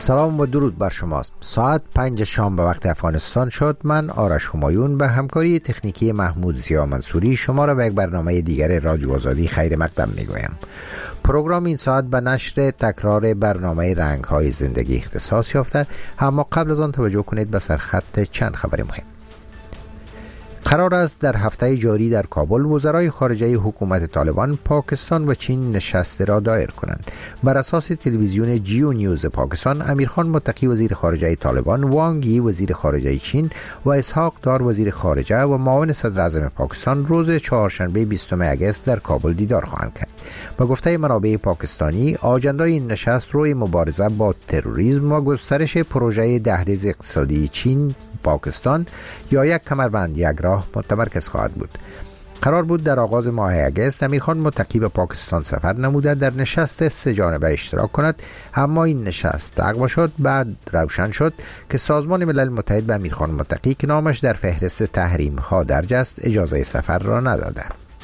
سلام و درود بر شماست. ساعت 5 شام به وقت افغانستان شد. من آرش همایون به همکاری تکنیکی محمود زیا منصوری شما را به یک برنامه دیگر رادیو آزادی خیر مقدم میگویم. پروگرام این ساعت به نشر تکرار برنامه رنگ‌های زندگی اختصاص یافته، اما قبل از آن توجه کنید به سرخط چند خبر مهم. قرار است در هفته جاری در کابل وزرای خارجه حکومت طالبان پاکستان و چین نشست را دایر کنند. بر اساس تلویزیون جیو نیوز پاکستان، امیرخان متقی وزیر خارجه طالبان، وانگ یی وزیر خارجه چین و اسحاق دار وزیر خارجه و معاون صدر اعظم پاکستان روز چهارشنبه 20 اگست در کابل دیدار خواهند کرد. با گفته منابع پاکستانی، آجندای این نشست روی مبارزه با تروریسم و گسترش پروژه دهلیز اقتصادی چین پاکستان یا یک کمربند یک راه متمرکز خواهد بود. قرار بود در آغاز ماه اگست امیرخان متقی به پاکستان سفر نموده در نشست سه جانبه اشتراک کند، اما این نشست لغو شد. بعد روشن شد که سازمان ملل متحد به امیرخان متقی که نامش در فهرست تحریم ها درج است اجازه سفر را نداده.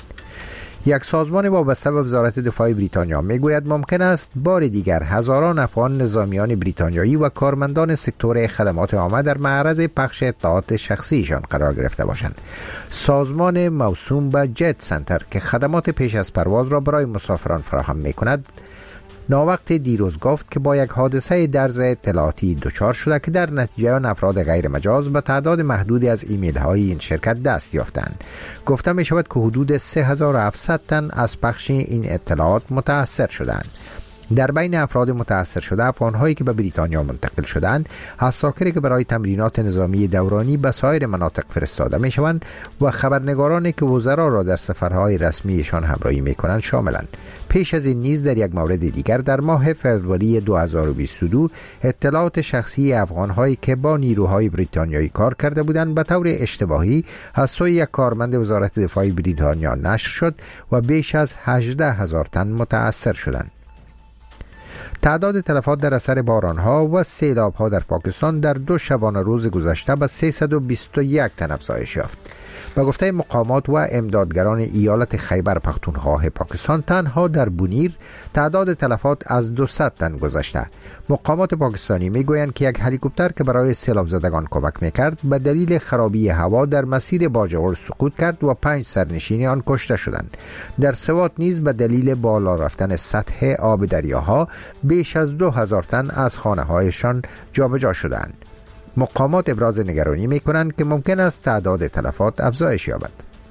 یک سازمان وابسته به وزارت دفاع بریتانیا میگوید ممکن است بار دیگر هزاران افغان نظامیان بریتانیایی و کارمندان سکتور خدمات عامه در معرض پخش اطلاعات شخصیشان قرار گرفته باشند. سازمان موسوم به جت سنتر که خدمات پیش از پرواز را برای مسافران فراهم میکند، ناوقت دیروز گفت که با یک حادثه درز اطلاعاتی دچار شده که در نتیجه آن افراد غیر مجاز به تعداد محدودی از ایمیل های این شرکت دست یافتند. گفته می شود که حدود 3700 تن از پخش این اطلاعات متاثر شدند. در بین افراد متاثر شده افغان‌هایی که به بریتانیا منتقل شدند، عساکری که برای تمرینات نظامی دورانی به سایر مناطق فرستاده می‌شوند و خبرنگارانی که وزرا را در سفرهای رسمیشان همراهی می‌کنند شاملند. پیش از این نیز در یک مورد دیگر در ماه فوریه 2022 اطلاعات شخصی افغان‌هایی که با نیروهای بریتانیایی کار کرده بودند به طور اشتباهی از سوی یک کارمند وزارت دفاع بریتانیا نشر شد و بیش از 18,000 تن متاثر شدند. تعداد تلفات در اثر بارانها و سیلابها در پاکستان در 2 شبانه روز گذشته به 321 تن افزایش یافت. به گفته مقامات و امدادگران ایالت خیبر پختونخوا پاکستان، تنها در بونیر تعداد تلفات از 200 تن گذشته. مقامات پاکستانی میگویند که یک هلیکوپتر که برای سیلاب زدگان کمک میکرد به دلیل خرابی هوا در مسیر باجوړ سقوط کرد و 5 سرنشین آن کشته شدند. در سوات نیز به دلیل بالا رفتن سطح آب دریاها بیش از 2000 تن از خانه‌هایشان جابجا شدند. مقامات ابراز نگرانی می‌کنند که ممکن است تعداد تلفات افزایش یابد.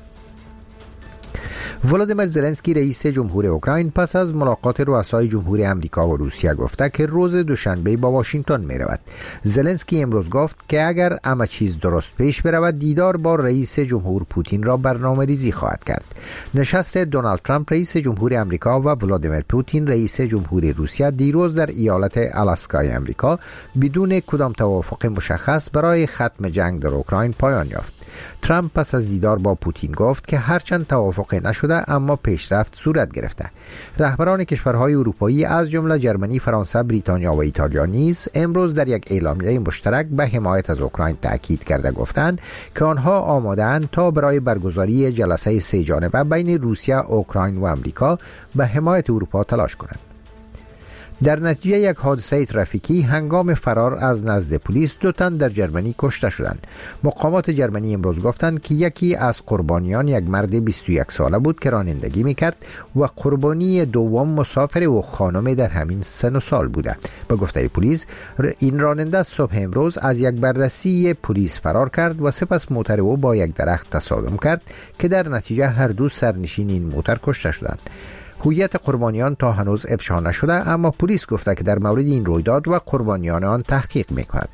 ولادیمیر زلنسکی رئیس جمهور اوکراین پس از ملاقات رؤسای جمهور امریکا و روسیه گفته که روز دوشنبه با واشنگتن می رود. زلنسکی امروز گفت که اگر همه چیز درست پیش برود دیدار با رئیس جمهور پوتین را برنامه ریزی خواهد کرد. نشست دونالد ترامپ رئیس جمهور امریکا و ولادیمیر پوتین رئیس جمهور روسیه دیروز در ایالت آلاسکای امریکا بدون کدام توافق مشخص برای ختم جنگ در اوکراین پایان یافت. ترامپ پس از دیدار با پوتین گفت که هرچند توافق نشده اما پیشرفت صورت گرفته. رهبران کشورهای اروپایی از جمله جرمنی، فرانسه، بریتانیا و ایتالیا نیز امروز در یک اعلامیه مشترک به حمایت از اوکراین تاکید کرده گفتند که آنها آماده‌اند تا برای برگزاری جلسه 3 جانبه بین روسیه، اوکراین و آمریکا به حمایت اروپا تلاش کنند. در نتیجه یک حادثه ترافیکی هنگام فرار از نزد پلیس 2 تن در جرمنی کشته شدند. مقامات جرمنی امروز گفتند که یکی از قربانیان یک مرد 21 ساله بود که رانندگی میکرد و قربانی دوم مسافر و خانم در همین سن و سال بوده. به گفته پلیس این راننده صبح امروز از یک بررسی پلیس فرار کرد و سپس موتر او با یک درخت تصادم کرد که در نتیجه هر دو سرنشین این موتر کشته شدند. هویت قربانیان تا هنوز افشا نشده، اما پلیس گفته که در مورد این رویداد و قربانیان آن تحقیق می‌کند.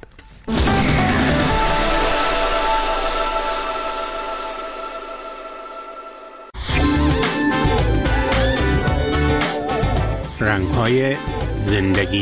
رنگ‌های زندگی.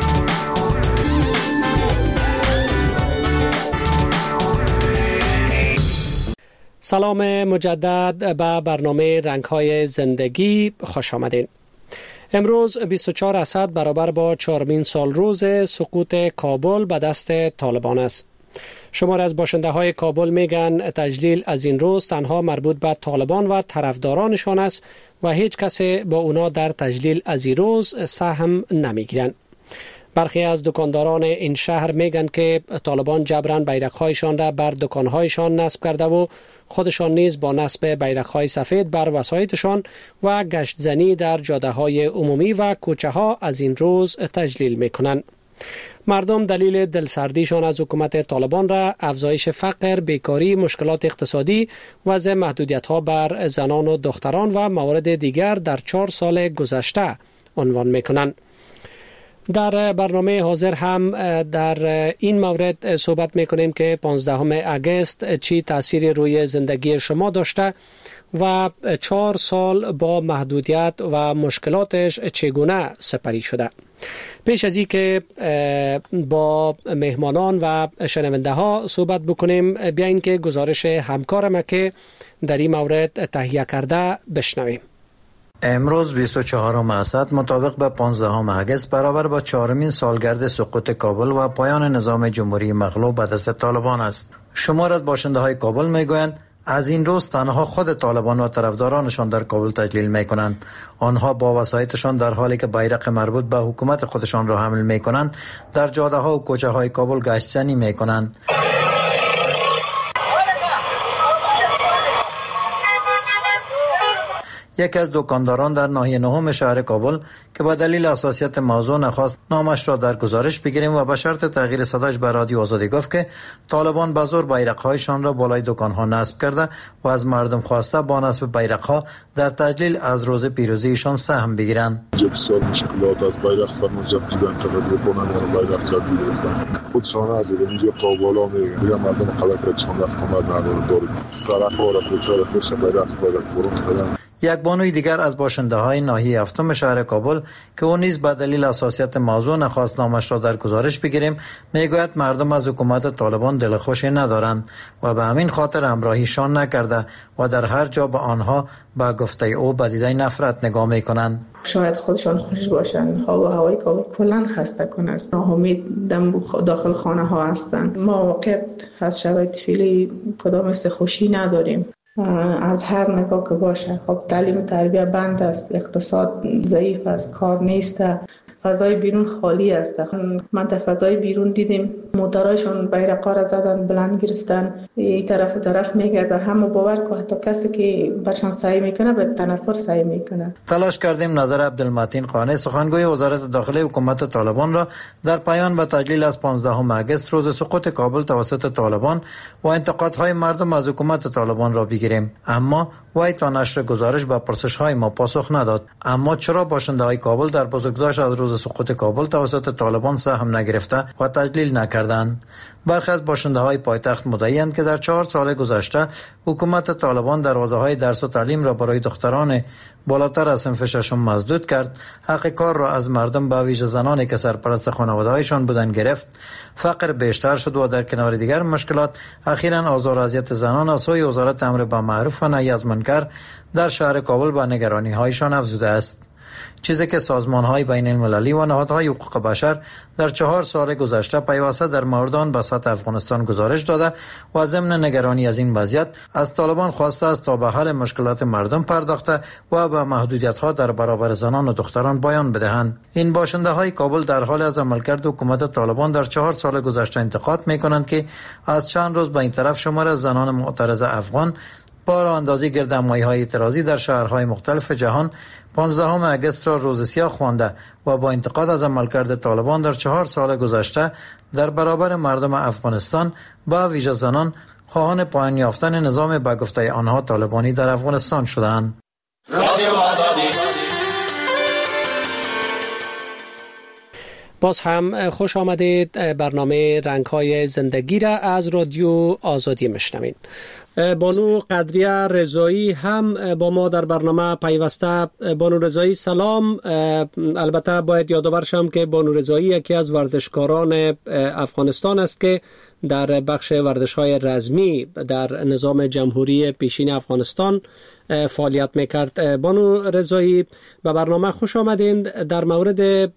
سلام مجدد به برنامه رنگ‌های زندگی، خوش آمدین. امروز 24 اسد برابر با 4مین سال روز سقوط کابل به دست طالبان است. شمار از باشنده های کابل میگن تجلیل از این روز تنها مربوط به طالبان و طرفدارانشان است و هیچ کسی با اونا در تجلیل از این روز سهم نمیگیرند. برخی از دکانداران این شهر میگن که طالبان جبران بیرق‌هایشان را بر دکان‌هایشان نصب کرده و خودشان نیز با نصب بیرق‌های سفید بر وسایطشان و گشتزنی در جاده‌های عمومی و کوچه‌ها از این روز تجلیل میکنند. مردم دلیل دلسردیشان از حکومت طالبان را افزایش فقر، بیکاری، مشکلات اقتصادی، وضع محدودیت‌ها بر زنان و دختران و موارد دیگر در 4 سال گذشته عنوان میکنند. در برنامه حاضر هم در این مورد صحبت میکنیم که 15 اگست چی تأثیری روی زندگی شما داشته و 4 سال با محدودیت و مشکلاتش چگونه سپری شده. پیش از این که با مهمانان و شنونده ها صحبت بکنیم، بیاین که گزارش همکارم که در این مورد تهیه کرده بشنویم. امروز 24 اسد مطابق به 15 اگست برابر با 4مین سالگرد سقوط کابل و پایان نظام جمهوری مغلوب به دست طالبان است. شمار از باشنده های کابل میگویند از این روز تنها خود طالبان و طرفدارانشان در کابل تجلیل میکنند. آنها با وسایطشان در حالی که بیرق مربوط به حکومت خودشان را حمل میکنند در جاده ها و کوچه های کابل گشتزنی میکنند. یکی از دکانداران در ناحیه 9 شهر کابل که با دلیل حساسیت موضوع نخواست نامش را در گزارش بگیریم و به شرط تغییر صداش به رادیو آزادی گفت که طالبان به زور بیرق‌هایشان را بالای دکان‌ها نصب کرده و از مردم خواسته با نصب بیرق‌ها در تجلیل از روز پیروزیشان سهم بگیرند. بسیار مشکلات از بیرق سرمنجب دیدن تقدیر کنن و بیرق جدید گرفتن. خودشان از اینجا تا بالا میگن دیگه مردم قلقتشان رفت آمد نداره داره. سرک‌ها را کوچه را خوش بیرق برون کردن. یک بانوی دیگر از باشنده های ناحیه 7 شهر کابل که او نیز به دلیل حساسیت موضوع نخواست نامش را در گزارش بگیریم میگوید مردم از حکومت طالبان دلخوشی ندارند و به همین خاطر همراهیشان نکرده و در هر جا به آنها به گفته او به دیده نفرت نگاه میکنند. شاید خودشان خوش باشند، هوای کابل کلا خسته کن است، ناامید داخل خانه ها هستند. ما واقعا از شرایط فعلی کدام است خوشی نداریم. از هر نگاه که باشه، خب تعلیم تربیت بند است، اقتصاد ضعیف است، کار نیست، فضای بیرون خالی است. من در فضای بیرون دیدیم موترایشون بیرقا را زدن، بلند گرفتن، این طرف و طرف میگرده. همه باور که حتی کسی که برشان سعی میکنه به تنفر سعی میکنه. تلاش کردیم نظر عبدالمتین قانی سخنگوی وزارت داخلی حکومت طالبان را در پیام به تجلیل از 15 اگست روز سقوط کابل توسط طالبان و انتقادهای مردم از حکومت طالبان را بگیریم، اما وی تا نشر گزارش به پرسش‌های ما پاسخ نداد. اما چرا باشنده‌های کابل در بزرگداشت از روز سقوط کابل توسط طالبان سهم نگرفته و تجلیل نکردند؟ برخی از باشنده‌های پایتخت مدعی‌اند که در 4 سال گذشته حکومت طالبان دروازه‌های درس و تعلیم را برای دختران بالاتر از صنف 6 مسدود کرد، حق کار را از مردم به ویژه زنانی که سرپرست خانواده‌هایشان بودند گرفت، فقر بیشتر شد و در کنار دیگر مشکلات اخیراً آزار و اذیت زنان از سوی وزارت امر بالمعروف و نهی از منکر در شهر کابل به نگرانی‌هایشان افزوده است. چیزی که سازمان‌های بین المللی و نهادهای حقوق بشر در 4 سال گذشته پیوسته در موردان به سطح افغانستان گزارش داده و ضمن نگرانی از این وضعیت از طالبان خواسته است تا به حل مشکلات مردم پرداخته و به محدودیت‌ها در برابر زنان و دختران بیان بدهند. این باشنده‌های کابل در حال از عملکرد حکومت طالبان در 4 سال گذشته انتقاد می‌کنند که از چند روز به این طرف شمار از زنان معترض افغان با راه‌اندازی گردهمایی‌های اعتراضی در شهرهای مختلف جهان 15 اگست را روز سیاه خوانده و با انتقاد از عملکرد طالبان در 4 سال گذشته در برابر مردم افغانستان با ویژه زنان خواهان پایان یافتن نظام به گفته آنها طالبانی در افغانستان شدند. باز هم خوش آمدید. برنامه رنگ‌های زندگی را از رادیو آزادی میشنوید. بانو قدریه رضایی هم با ما در برنامه پیوسته. بانو رضایی سلام. البته باید یادآور شم که بانو رضایی یکی از ورزشکاران افغانستان است که در بخش ورزش‌های رزمی در نظام جمهوری پیشین افغانستان فعالیت میکرد. بانو رضایی به برنامه خوش آمدین. در مورد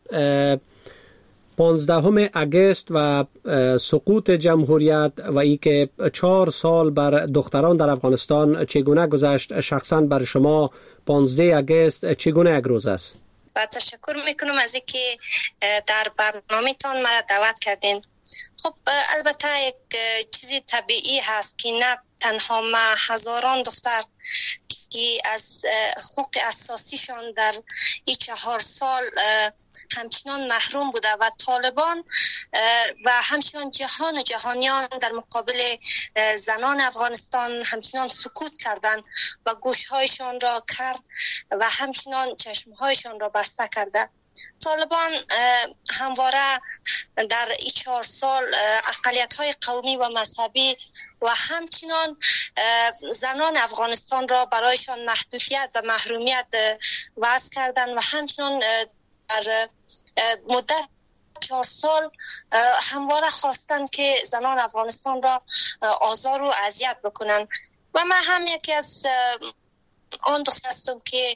15 اگست و سقوط جمهوریت و ای که 4 سال بر دختران در افغانستان چگونه گذشت، شخصا بر شما 15 اگست چگونه یک روز است؟ و تشکر میکنم از اینکه در برنامه تان مرا دعوت کردین. خب البته یک چیزی طبیعی هست که نه تنها ما هزاران دختر که از حقوق اساسیشان در این 4 سال همچنان محروم بوده و طالبان و همچنان جهان و جهانیان در مقابل زنان افغانستان همچنان سکوت کردند و گوشهایشان را کرد و همچنان چشمهایشان را بسته کرده. طالبان همواره در این 4 سال اقلیت‌های قومی و مذهبی و همچنان زنان افغانستان را برایشان محدودیت و محرومیت وضع کردند و همچنان در مدت 4 سال همواره خواستند که زنان افغانستان را آزار و اذیت بکنند و من هم یکی از آن دختر هستم که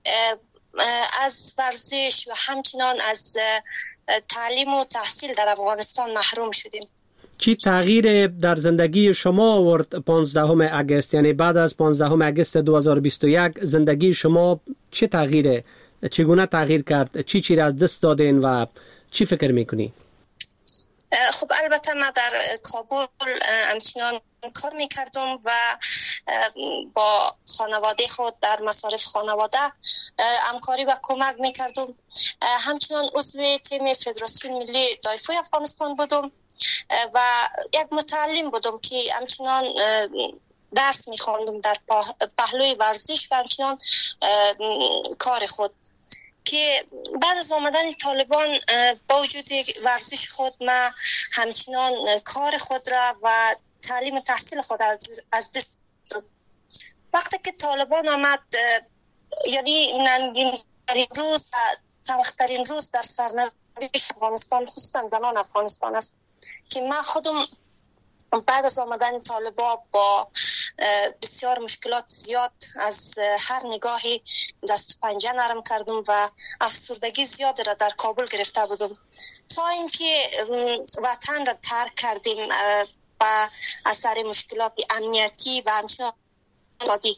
از ورزش و همچنان از تعلیم و تحصیل در افغانستان محروم شدیم. چی تغییر در زندگی شما آورد 15 اگست؟ یعنی بعد از 15 اگست 2021 زندگی شما چه تغییره؟ چگونه تغییر کرد؟ چی را از دست دادین و چی فکر میکنی؟ خب البته من در کابل همچنان کار میکردم و با خانواده خود در مصارف خانواده همکاری و کمک میکردم. همچنان عضو تیم فدراسیون ملی دایفای افغانستان بودم و یک متعلم بودم که همچنان درس میخواندم در پهلوی ورزش و همچنان کار خود، که بعد از آمدن طالبان با وجود ورزش خود ما همچنان کار خود را و تعلیم و تحصیل خود از دست داد. وقتی که طالبان آمد، یعنی ننگین روز و تلخترین روز در سرنوشت افغانستان خصوصا زنان افغانستان است که من خودم بعد از آمدن طالبان با بسیار مشکلات زیاد از هر نگاهی دست و پنجه نرم کردم و افسردگی زیاد را در کابل گرفته بودم تا اینکه وطن را ترک کردیم و اثر مشکلات امنیتی و همچنان اقتصادی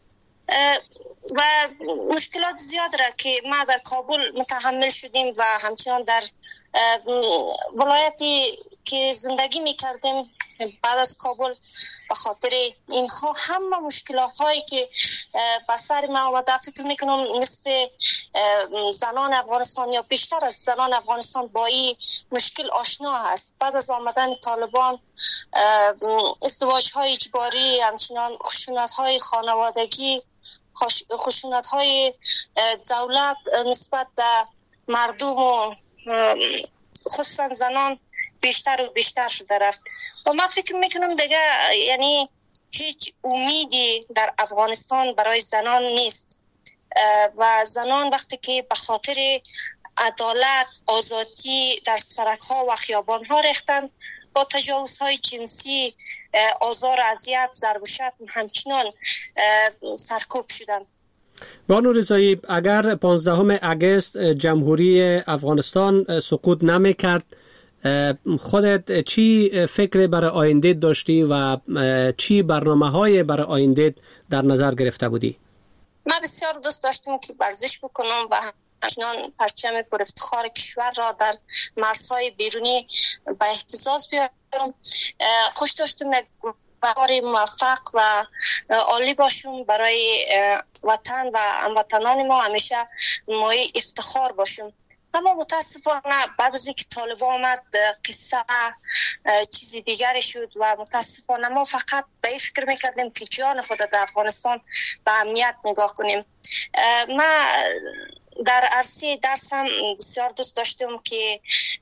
و مشکلات زیاد را که ما در کابل متحمل شدیم و همچنان در ولایتی که زندگی میکردیم بعد از کابل به خاطر اینها همه مشکلات هایی که به سر ما آمده، فکر میکنم مثل زنان افغانستان یا بیشتر از زنان افغانستان با این مشکل آشنا هست. بعد از آمدن طالبان ازدواج های اجباری، همچنان خشونت های خانوادگی، خشونت های دولت نسبت به مردم و خصوصا زنان بیشتر و بیشتر شده رفت و من فکر میکنم دیگه یعنی هیچ امیدی در افغانستان برای زنان نیست و زنان وقتی که به خاطر عدالت، آزادی در سرک‌ها و خیابان‌ها ریختند، با تجاوزهای جنسی، آزار، اذیت، ضرب و شتم همچنان سرکوب شدند. بانو رضایی، اگر 15 اگست جمهوری افغانستان سقوط نمی‌کرد، خودت چی فکر برای آینده داشتی و چی برنامه‌های برای آینده در نظر گرفته بودی؟ من بسیار دوست داشتم که ورزش بکنم و همچنان پرچم پر افتخار کشور را در مرزهای بیرونی به اهتزاز بیارم. خوش داشتم کار موفق و عالی باشم برای وطن و هموطنان ما، همیشه مایه افتخار باشم. اما متاسفانه بعد از اینکه طالبان آمد قصه چیزی دیگری شد و متاسفانه ما فقط به این فکر میکردیم که جان خود در افغانستان به امنیت نگاه کنیم. ما در عرصه درسم بسیار دوست داشتم که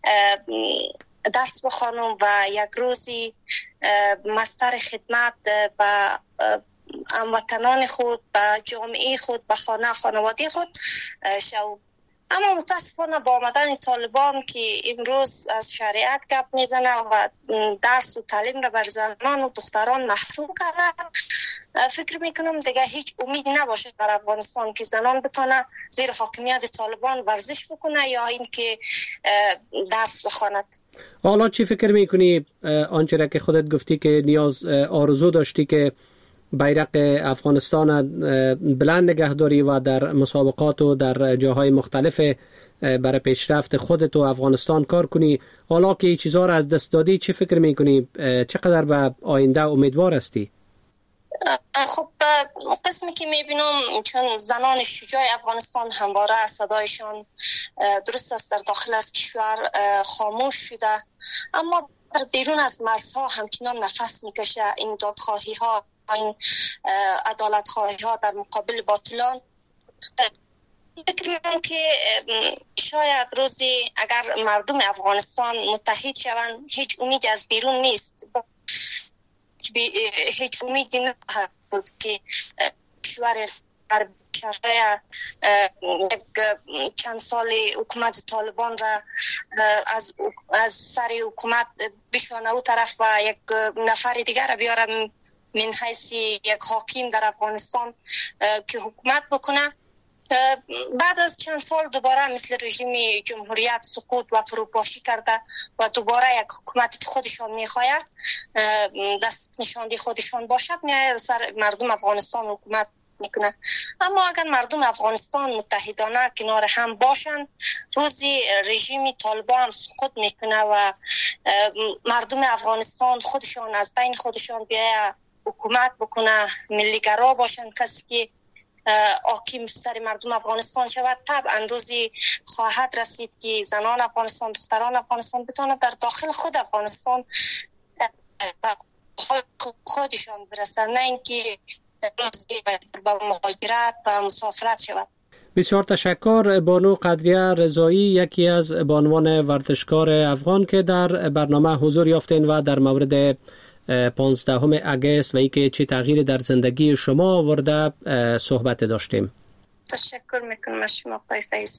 درس بخوانم و یک روزی مستر خدمت به هموطنان خود، به جامعه خود، به خانواده خود شوم. اما متاسفانه با آمدن طالبان که امروز از شریعت گپ میزنه و درس و تعلیم را بر زنان و دختران محروم کرده، فکر میکنم دیگه هیچ امیدی نباشه در افغانستان که زنان بتونه زیر حاکمیت طالبان ورزش بکنه یا این که درس بخواند. حالا چی فکر میکنی آنچه را که خودت گفتی که نیاز آرزو داشتی که بیرق افغانستان بلند نگهداری و در مسابقات و در جاهای مختلف برای پیشرفت خودت و افغانستان کار کنی. حالا که این چیزها را از دست دادی چه فکر میکنی؟ چقدر به آینده امیدوار هستی؟ خب قسمی که میبینم چون زنان شجاع افغانستان همواره صدایشان درست است در داخل از کشور خاموش شده، اما در بیرون از مرزها همچنان نفس میکشه. این دادخواهی ها، این عدالت خواهی ها در مقابل باطلان. فکر میکنم که شاید روزی اگر مردم افغانستان متحد شوند هیچ امیدی از بیرون نیست، هیچ امیدی نخواهد بود که کشور شرقه چند سال حکومت طالبان را از سر حکومت بشانه او طرف و یک نفر دیگر را بیاره من حیث یک حاکم در افغانستان که حکومت بکنه. بعد از چند سال دوباره مثل رژیم جمهوریت سقوط و فروپاشی کرده و دوباره یک حکومت خودشان میخواید دست نشاندی خودشان باشد میاید سر مردم افغانستان حکومت میکنه. اما اگر مردم افغانستان متحدانه کنار هم باشند روزی رژیم طالبان سقوط میکنه و مردم افغانستان خودشان از بین خودشان بیاید حکومت بکنه، ملیگرا باشند، کسی که حاکم سر مردم افغانستان شود. طبعا روزی خواهد رسید که زنان افغانستان، دختران افغانستان بتوانند در داخل خود افغانستان خودشان برسند، نه اینکه روزی با مهاجرت و مسافرت شود. بسیار تشکر. بانو قدریه رضایی، یکی از بانوان ورزشکار افغان که در برنامه حضور یافتین و در مورد 15 اگست و اینکه چه تغییری در زندگی شما آورده صحبت داشتیم. تشکر میکنم از شما آقای فیضی.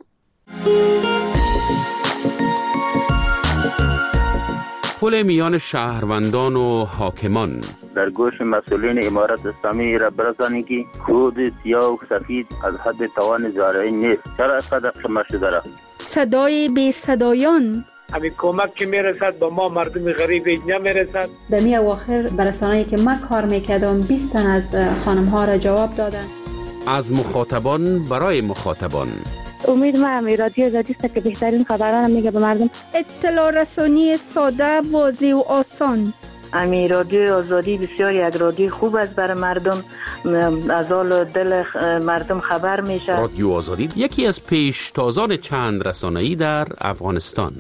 پل میان شهروندان و حاکمان در گوش مسئولین امارت اسلامی را برسانید که خود سیاه و سفید از حد توان زارعی نیست. چرا اینقدر شما شده؟ صدای بی صدایان همین کمک که میرسد با ما مردم غریب نمیرسد. در می اواخر برسانه‌ای که من کار میکردم 20 تن از خانم ها را جواب دادن. از مخاطبان برای مخاطبان. امید من رادیو آزادی است که بهترین خبران میگه به مردم. اطلاع رسانی ساده، واضح و آسان. امی رادیو آزادی بسیار یک رادیو خوب است برای مردم، از حال دل مردم خبر میشه. رادیو آزادی یکی از پیشتازان چند رسانه‌ای در افغانستان.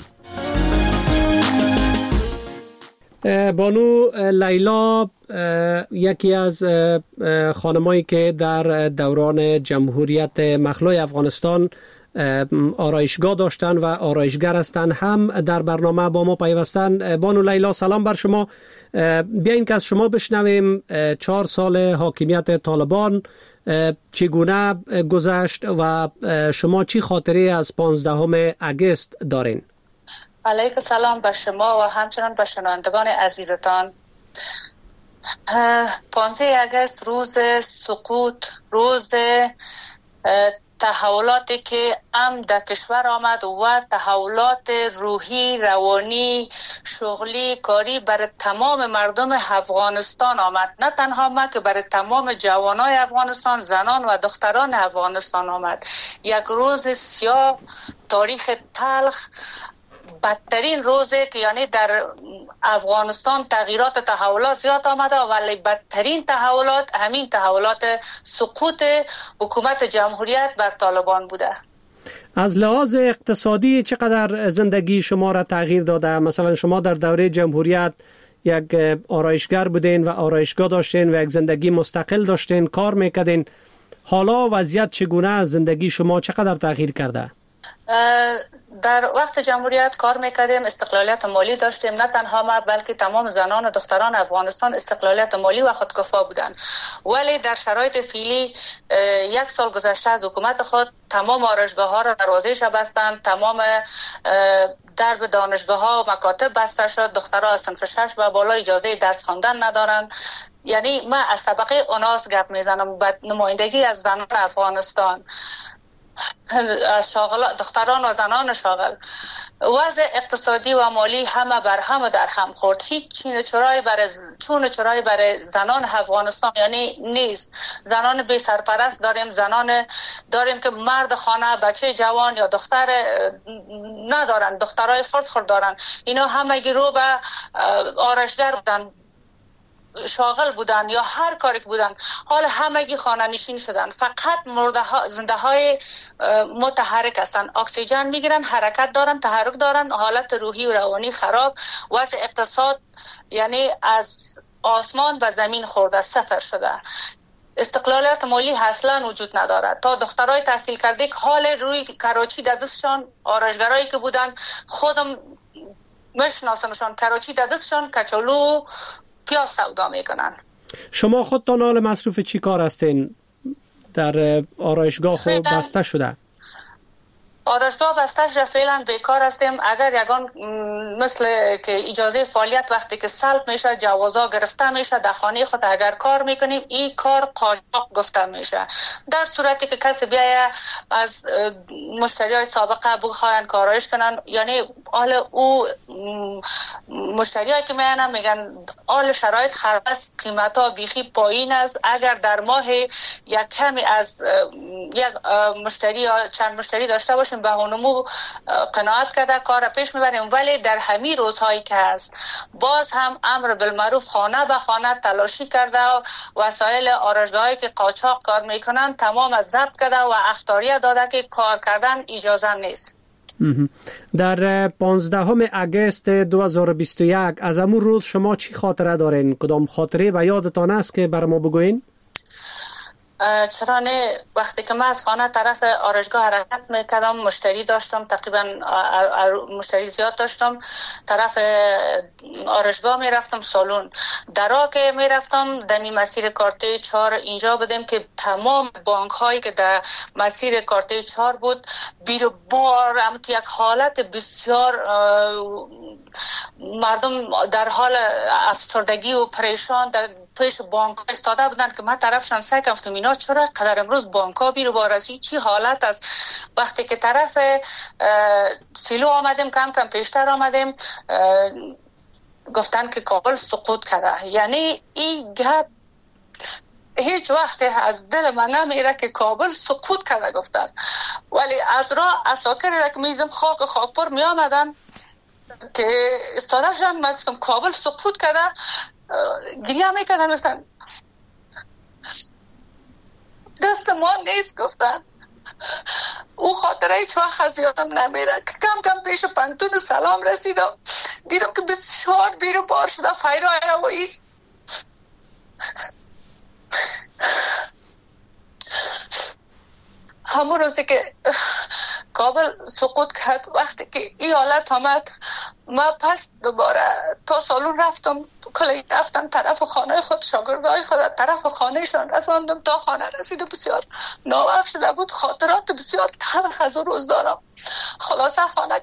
بانو لیلا یکی از خانمایی که در دوران جمهوریت مخلوع افغانستان آرایشگاه داشتن و آرایشگر هستند هم در برنامه با ما پیوستن. بانو لیلا سلام بر شما. بیاین که از شما بشنویم 4 سال حاکمیت طالبان چگونه گذشت و شما چی خاطره از 15 اگست دارین؟ علیکم سلام به شما و همچنان به شنوندگان عزیزتان. 15 اگست روز سقوط، روز تحولاتی که در کشور آمد و تحولات روحی، روانی، شغلی، کاری برای تمام مردم افغانستان آمد. نه تنها ما که برای تمام جوانای افغانستان، زنان و دختران افغانستان آمد. یک روز سیاه، تاریخ تلخ، بدترین روزه که یعنی در افغانستان تغییرات تحولات زیاد آمده ولی بدترین تحولات همین تحولات سقوط حکومت جمهوریت بر طالبان بوده. از لحاظ اقتصادی چقدر زندگی شما را تغییر داده؟ مثلا شما در دوره جمهوریت یک آرایشگر بودین و آرایشگاه داشتین و یک زندگی مستقل داشتین، کار میکردین. حالا وضعیت چگونه؟ زندگی شما چقدر تغییر کرده؟ در وقت جمهوریت کار میکردیم، استقلالیت مالی داشتیم. نه تنها ما بلکه تمام زنان و دختران افغانستان استقلالیت مالی و خودکفا بودند. ولی در شرایط فعلی 1 سال گذشته از حکومت خود تمام آرایشگاه ها را دروازه‌اش بستند، تمام درب دانشگاه ها و مکاتب بسته شد. دخترها از صنف 6 و بالا اجازه درس خواندن ندارند. یعنی من از طبقه اوناس گپ میزنم، به نمایندگی از زنان افغانستان، از دختران و زنان شاغل. وضع اقتصادی و مالی همه بر همه در هم خورد. هیچ چون چرایی برای زنان افغانستان یعنی نیست. زنان بی سرپرست داریم، زنان داریم که مرد خانه، بچه جوان یا دختر ندارن، دخترای خرد دارن. اینا همه رو به آرایشگر بودن، شاغل بودن یا هر کاری بودن، حال همگی خانه نشین شدن. فقط زنده های متحرک هستن، اکسیژن میگیرن، حرکت دارن، تحرک دارن، حالت روحی و روانی خراب. وضع اقتصاد یعنی از آسمان به زمین خورده، صفر شده. استقلالیت مالی اصلا وجود ندارد. تا دخترای تحصیل کرده که حال روی کراچی دستشان، آرایشگرایی که بودن خودم مشناسمشان، کراچی دستشان کچالو پیاز سودا میکنن. شما خودتان حال مصروف چی کار هستین؟ در آرایشگاه خود بسته شده؟ آرایشگاه بسته شده، فعلا بیکار هستیم. اگر یگان مثل که اجازه فعالیت وقتی که سلب میشه، جوازا گرفته میشه، در خانه خود اگر کار میکنیم این کار قاچاق گفته میشه. در صورتی که کسی بیایه از مشتریای سابقه بخواین کارایش کنن، یعنی حال او مشتریایی که میگن حال شرایط خراب است، قیمتا بیخی پایین است، اگر در ماه یک کمی از یک مشتری یا چند مشتری داشته باشیم به اونمو قناعت کرده کار پیش میبریم. ولی در همین روزهایی که هست باز هم امر بالمعروف خانه به خانه تلاشی کرده و وسایل آرایشگاهایی که قاچاق کار میکنن تمام از ضبط کرده و اخطاریه داده که کار کردن اجازه نیست. در 15 اگست 2021 از امون روز شما چی خاطره دارین؟ کدام خاطره به یادتان است که بر ما بگوین؟ چرا نه، وقتی که من از خانه طرف آرایشگاه حرکت میکردم، مشتری داشتم، تقریبا مشتری زیاد داشتم، طرف آرایشگاه میرفتم سالون درا که میرفتم دمی مسیر کارته 4 اینجا بودیم که تمام بانک هایی که در مسیر کارته 4 بود بیر بار هم که یک حالت بسیار مردم در حال افسردگی و پریشان در پیش بانک استاده بودن که من طرفشان سعی کردم اینا چرا قدر امروز بانک ها بیرو بارسی چی حالت است. وقتی که طرف سیلو آمدیم کم پیشتر آمدیم گفتن که کابل سقوط کرده. یعنی این گپ هیچ وقت از دل من نمیره که کابل سقوط کرده گفتن، ولی از راه اساکری را که میدیدم خاکپور می آمدن که استاده شدن، من گفتم کابل سقوط کرده، گریه میکردن، گفتن دست ما نیست. گفتن او خاطره هیچ وقت از یادم نمیره که کم کم پیش پنتون سلام رسیدم، دیدم که بسیار بیرو بار شده فیرای هوایی است. همون روزی که کابل سقوط کرد، وقتی که این حالت آمد، من پس دوباره تا سالون رفتم، کلی رفتم طرف خانه خود، شاگردای خود طرف خانهشان رساندم، تا خانه رسیده بسیار ناوقت شده بود، خاطرات بسیار تلخ از روز دارم. خلاصه خانه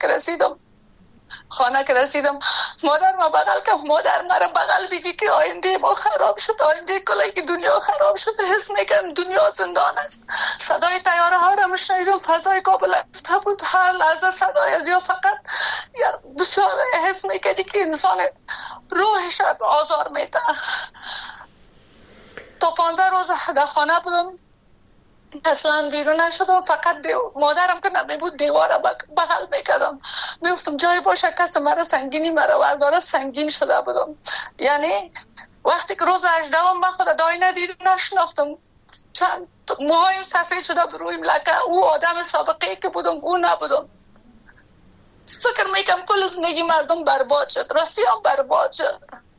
که رسیدم مادر ما بغل که مادر مرا بغل بگی که آینده ما خراب شد، آینده کلی دنیا خراب شد، حس میکنم دنیا زندان است. صدای طیاره ها را میشنیدم، فضای کابل افتاده بود، هر لحظه صدای از یا فقط بسیار حس میکنی که انسان روحش آزار میده. تا 15 روز در خانه بودم، اصلا بیرون نشدم، فقط مادرم که نمی بود دیواره بغل میکردم، میگفتم جایی باشه کسی مرا سنگینی مرا ورداره، سنگین شده بودم. یعنی وقتی که روز 18 من خود داینه دیدم نشناختم، چند موهایم سفید شده برویم لکه او آدم سابقه که بودم او نبودم. فکر میکنم کل زندگی مردم برباد شد، راستی هم برباد شد.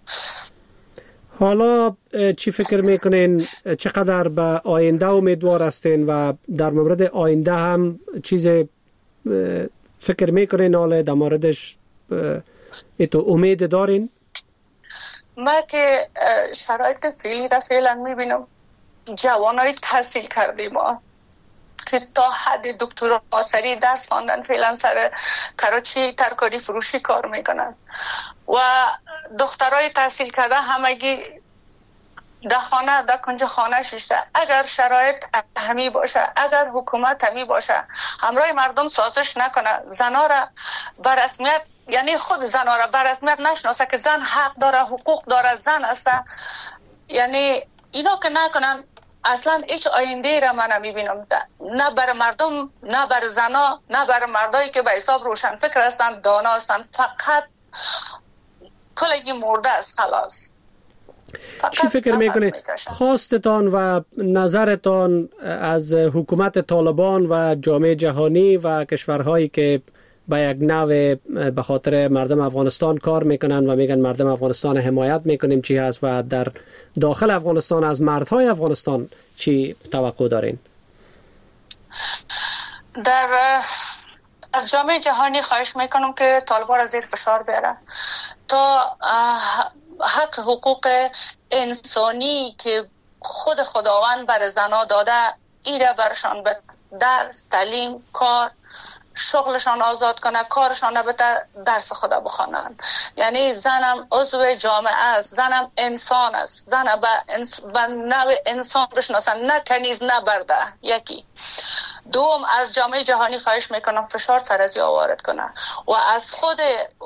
حالا چی فکر میکنین؟ چقدر به آینده امیدوار هستین و در مورد آینده هم چیز فکر میکنین؟ حالا در موردش ایتو امید دارین؟ من که شرایط فعلی را فعلا میبینم، جوانای تحصیل کردیم ما که تا حد دکترا ماستری درس خواندن فعلا سر کراچی ترکاری فروشی کار میکنن و دخترای تحصیل کرده همگی در خانه در کنج خانه شیشته، اگر شرایط همی باشه، اگر حکومت همی باشه همراه مردم سازش نکنه، زنا را بر رسمیت، یعنی خود زنا را بر رسمیت نشناسه که زن حق داره، حقوق داره، زن است، یعنی اینا که نکنن اصلا هیچ آینده را من نمیبینم، نه بر مردم، نه بر زنا، نه بر مردایی که به حساب روشن فکر هستند، دانا هستند، فقط کلگی مرده است خلاص. چی فکر میکنید خواستتان و نظرتان از حکومت طالبان و جامعه جهانی و کشورهایی که به یک نوع به خاطر مردم افغانستان کار میکنن و میگن مردم افغانستان حمایت میکنیم چی هست و در داخل افغانستان از مردهای افغانستان چی توقع دارین؟ از جامعه جهانی خواهش میکنم که طالبان را زیر فشار بیاره تا حق حقوق انسانی که خود خداوند بر زنا داده ایره برشان به درس، تعلیم، کار، شغلشان آزاد کنه، کارشان نبته، درس خدا بخوانند. یعنی زنم عضو جامعه است، زنم انسان است، زن به نوع انسان بشناسن، نه کنیز نه برده. یکی دوم، از جامعه جهانی خواهش میکنم فشار سر از وارد کنه و از خود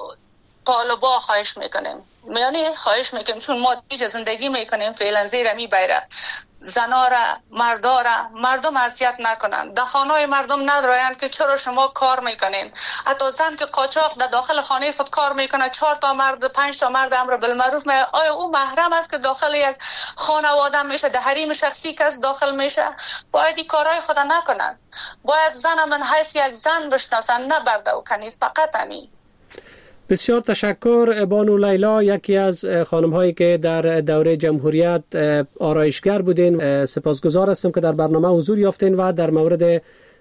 طالبا خواهش میکنیم، یعنی خواهش میکنیم چون ما دیگه زندگی میکنیم فعلا زیر می بیره، زنا را، مردا را مردم اذیت نکنن، در خانه مردم ندراین که چرا شما کار میکنین. حتی زن که قاچاق در داخل خانه خود کار میکنه، 4 تا مرد 5 تا مرد امر بالمعروف آیا او محرم است که داخل یک خانواده میشه، در حریم شخصی کس داخل میشه؟ باید این کارهای خود نکنن، باید زن من حیث یک زن بشناسن، نه برده و کنیز، فقط همین. بسیار تشکر بانو لیلا، یکی از خانم هایی که در دوره جمهوریت آرایشگر بودین. سپاسگزار هستم که در برنامه حضور یافتین و در مورد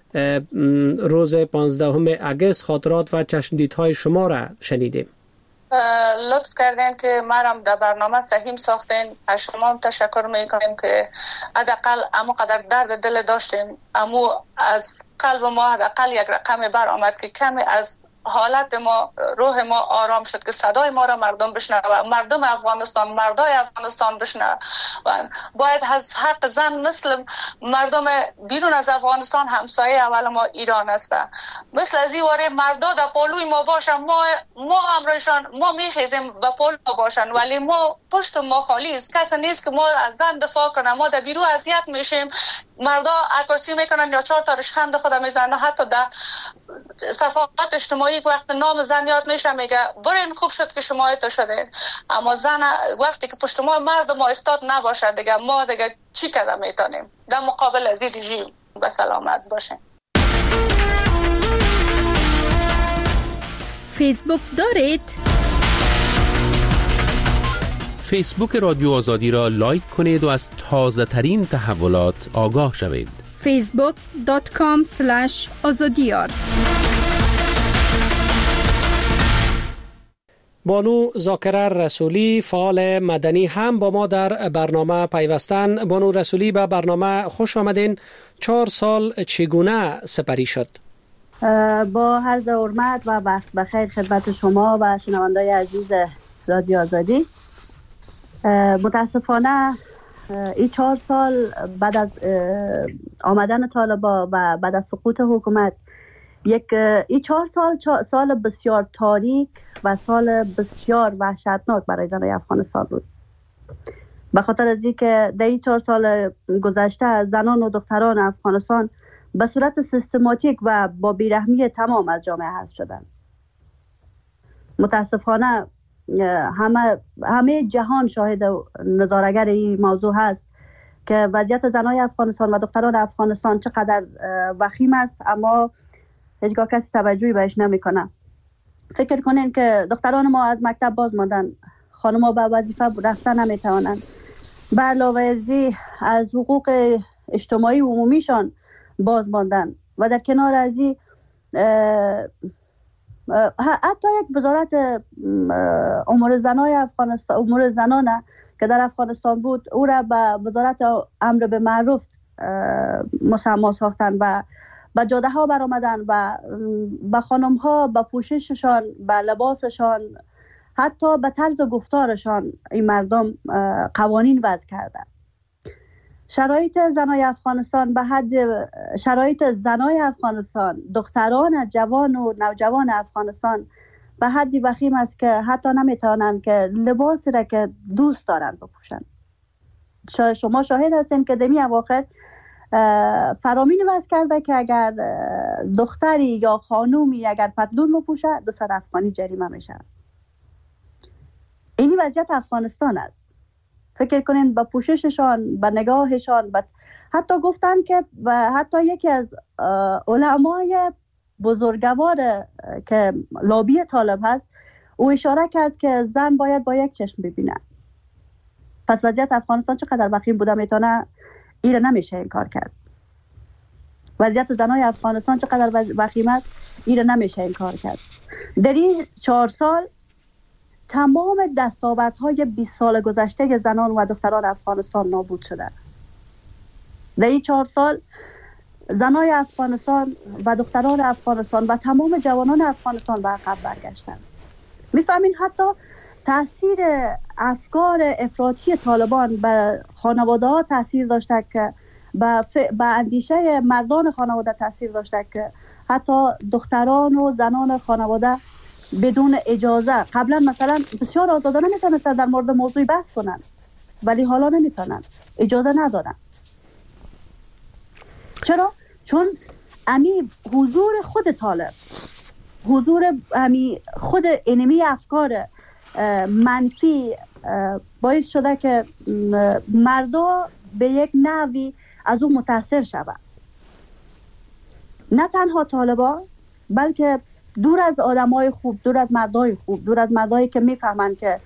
روز 15 اگست خاطرات و چشمدیدهای شما را شنیدیم. لطف کردین که مرام در برنامه سهیم ساختین. از شما هم تشکر میکنیم که حداقل امو قدر درد دل داشتین، امو از قلب ما حداقل یک رقم بر آمد که کمی از حالت ما، روح ما آرام شد که صدای ما را مردم بشنوند، مردم افغانستان، مردای افغانستان بشنوند. باید از حق زن مثل مردم بیرون از افغانستان، همسایه اول ما ایران است، مثل از این واره مردا در پالوی ما باشن، ما امرشان، ما میخیزیم به پالو باشن، ولی ما پشت ما خالی است، کسی نیست که ما از زن دفاع کنه. ما در بیرون اذیت میشیم، مردا عکاسی میکنن یا 4 تا رشخند خود میزنن، حتی در صفحات اجتماعی وقت نام زن یاد میشه میگه برین خوب شد که شما ایتا شده، اما زن وقتی که پشت ما مرد ما استاد نباشه دیگه ما دیگه چی کده میتونیم در مقابل از این رژیم؟ به سلامت باشین. فیسبوک دارید؟ فیسبوک رادیو آزادی را لایک کنید و از تازه ترین تحولات آگاه شوید. facebook.com/azadiyar. بانو ذاکره رسولی، فعال مدنی، هم با ما در برنامه پیوستن. بانو رسولی، به برنامه خوش آمدین. 4 سال چگونه سپری شد؟ با عرض حرمت و وقت بخیر خدمت شما و شنوندای عزیز رادیو آزادی. متاسفانه این 4 سال بعد از آمدن طالبان و بعد از سقوط حکومت، این 4 سال بسیار تاریک و سال بسیار وحشتناک برای زنای افغانستان بود. به خاطر از اینکه در این 4 سال گذشته زنان و دختران افغانستان به صورت سیستماتیک و با بیرحمی تمام از جامعه حذف شدند. متاسفانه همه جهان شاهد نظاره‌گر این موضوع هست که وضعیت زنای افغانستان و دختران افغانستان چقدر وخیم است، اما هیچگاه کسی توجهی بهش نمیکنه. فکر کنین که دختران ما از مکتب باز ماندن، خانم‌ها به وظیفه رفتن نمیتوانند، به علاوه ازی از حقوق اجتماعی و عمومیشان باز ماندن و در کنار از این حتی یک وزارت امور زنای افغانستان، امور زنانه که در افغانستان بود، او را به وزارت امر به معروف مسما ساختن و به جاده ها برآمدن و به خانم ها به پوشششان، به لباسشان، حتی به طرز گفتارشان این مردم قوانین وضع کردند. شرایط زنای افغانستان به حد شرایط زنای افغانستان، دختران جوان و نوجوان افغانستان به حدی وخیم است که حتی نمیتونن که لباسی را که دوست دارن بپوشن. شما شاهد هستین که دمی اواخر فرامین وضع کرده که اگر دختری یا خانومی اگر پتلون بپوشه 200 افغانی جریمه میشه. این وضعیت افغانستان است. فکر کنین با پوشششان، با نگاهشان، حتی گفتن که حتی یکی از علمای بزرگوار که لابی طالب هست او اشاره کرد که زن باید با یک چشم ببینه. پس وضعیت افغانستان چقدر وخیم بوده میتونه ایره نمیشه انکار کرد. وضعیت زنای افغانستان چقدر وخیم است ایره نمیشه انکار کرد. در این 4 سال تمام دستاوردهای 20 سال گذشته زنان و دختران افغانستان نابود شده. در این 4 سال زنای افغانستان و دختران افغانستان و تمام جوانان افغانستان به عقب برگشتند. میفهمین حتی تاثیر افکار افراطی طالبان به خانواده ها تاثیر داشته که به اندیشه مردان خانواده تاثیر داشته که حتی دختران و زنان خانواده بدون اجازه قبلا مثلا بسیار آزادانه میتونستن در مورد موضوع بحث کنن ولی حالا نمیتونن، اجازه ندارن. چرا؟ چون امی حضور خود طالب، حضور امی خود انمی افکار منفی باعث شده که مردا به یک نحوی از اون متاثر شود. نه تنها طالبا بلکه دور از آدمای خوب، دور از مردای خوب، دور از مردایی که میفهمن که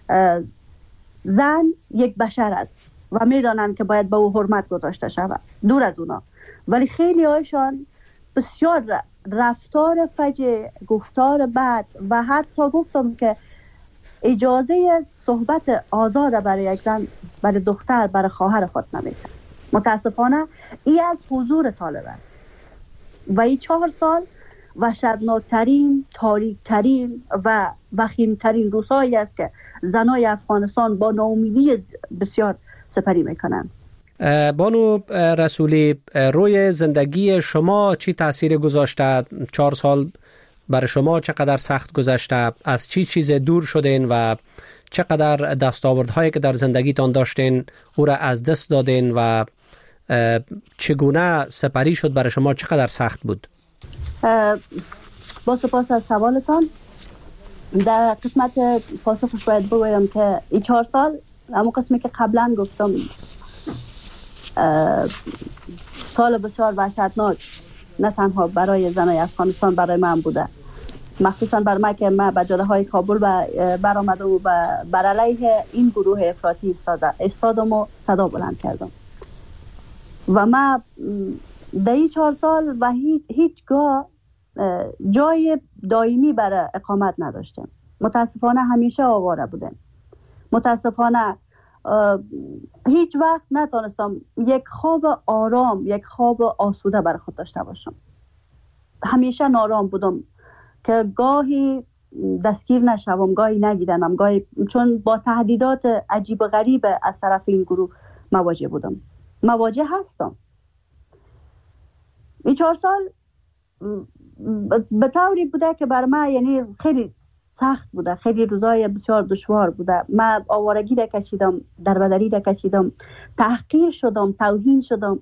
زن یک بشر است و میدانن که باید به او حرمت گذاشته شود، دور از اونا. ولی خیلی هایشان بسیار رفتار فجیع، گفتار بد و حتی گفتم که اجازه صحبت آزاد برای یک زن، برای دختر، برای خواهر خود نمیدن. متاسفانه این از حضور طالب است و این 4 سال وحشتناکترین، تاریکترین و وخیمترین روزهایی است که زنای افغانستان با ناامیدی بسیار سپری میکنند. بانو رسولی، روی زندگی شما چی تاثیر گذاشته؟ 4 سال برای شما چقدر سخت گذشته؟ از چی چیز دور شدین و چقدر دستاوردهایی که در زندگیتان داشتین او را از دست دادین و چگونه سپری شد برای شما؟ چقدر سخت بود؟ با سپاس از سوالتان. در قسمت پاسخش باید بگویم که این 4 سال همون قسمی که قبلا گفتم سال بسیار وحشتناک نه تنها برای زنای افغانستان برای من بوده، مخصوصا برای من که من به جاده های کابل برآمدم و بر علیه این گروه افراطی ایستادم و صدا بلند کردم و من در این 4 سال و هیچگاه جای دائمی برای اقامت نداشتم. متاسفانه همیشه آواره بودم. متاسفانه هیچ وقت نتونستم یک خواب آرام، یک خواب آسوده برای خود داشته باشم. همیشه نارام بودم که گاهی دستگیر نشوم، گاهی نگیرنم، گاهی چون با تهدیدات عجیب و غریب از طرف این گروه مواجه بودم، مواجه هستم. این 4 سال به طوری بوده که بر من یعنی خیلی سخت بوده، خیلی روزای بسیار دشوار بوده. من آوارگی را کشیدم، دربدری را کشیدم، تحقیر شدم، توهین شدم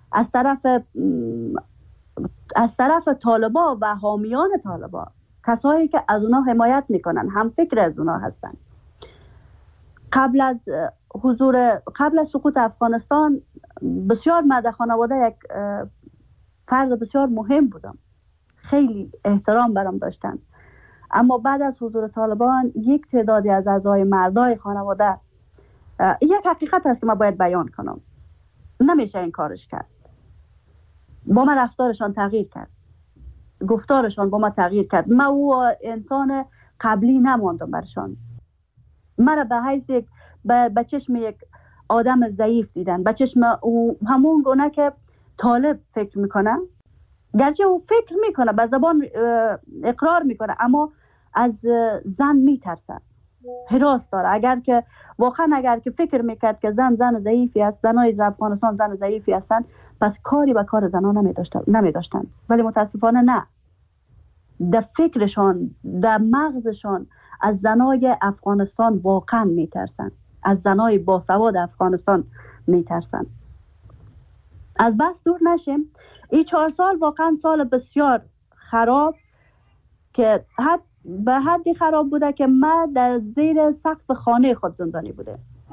از طرف طالبا و حامیان طالبا، کسایی که از اونا حمایت میکنن، هم فکر از اونا هستن. قبل از سقوط افغانستان بسیار من در خانواده یک فرد بسیار مهم بودم، خیلی احترام برام داشتن. اما بعد از حضور طالبان یک تعدادی از اعضای مردای خانواده، یک حقیقت هست که من باید بیان کنم، نمیشه این کارش کرد. با من رفتارشان تغییر کرد، گفتارشان با من تغییر کرد. من او انسان قبلی نماندم برشان. من به حیث به چشم یک آدم ضعیف دیدن، به چشم او همون گونه که طالب فکر میکنه، گرچه او فکر میکنه، به زبان اقرار میکنه، اما از زن میترسه. هراس داره. اگر که فکر میکرد که زن ضعیفی است، زنای افغانستان زن ضعیفی هستند، پس کاری به کار زنان نمیداشتن. ولی متاسفانه نه، در فکرشان، در مغزشان از زنای افغانستان واقعا میترسن، از زنای باسواد افغانستان میترسن. از بس دور نشیم، این 4 سال واقعا سال بسیار خراب که به حدی خراب بوده که من در زیر سقف خانه خود زندانی بوده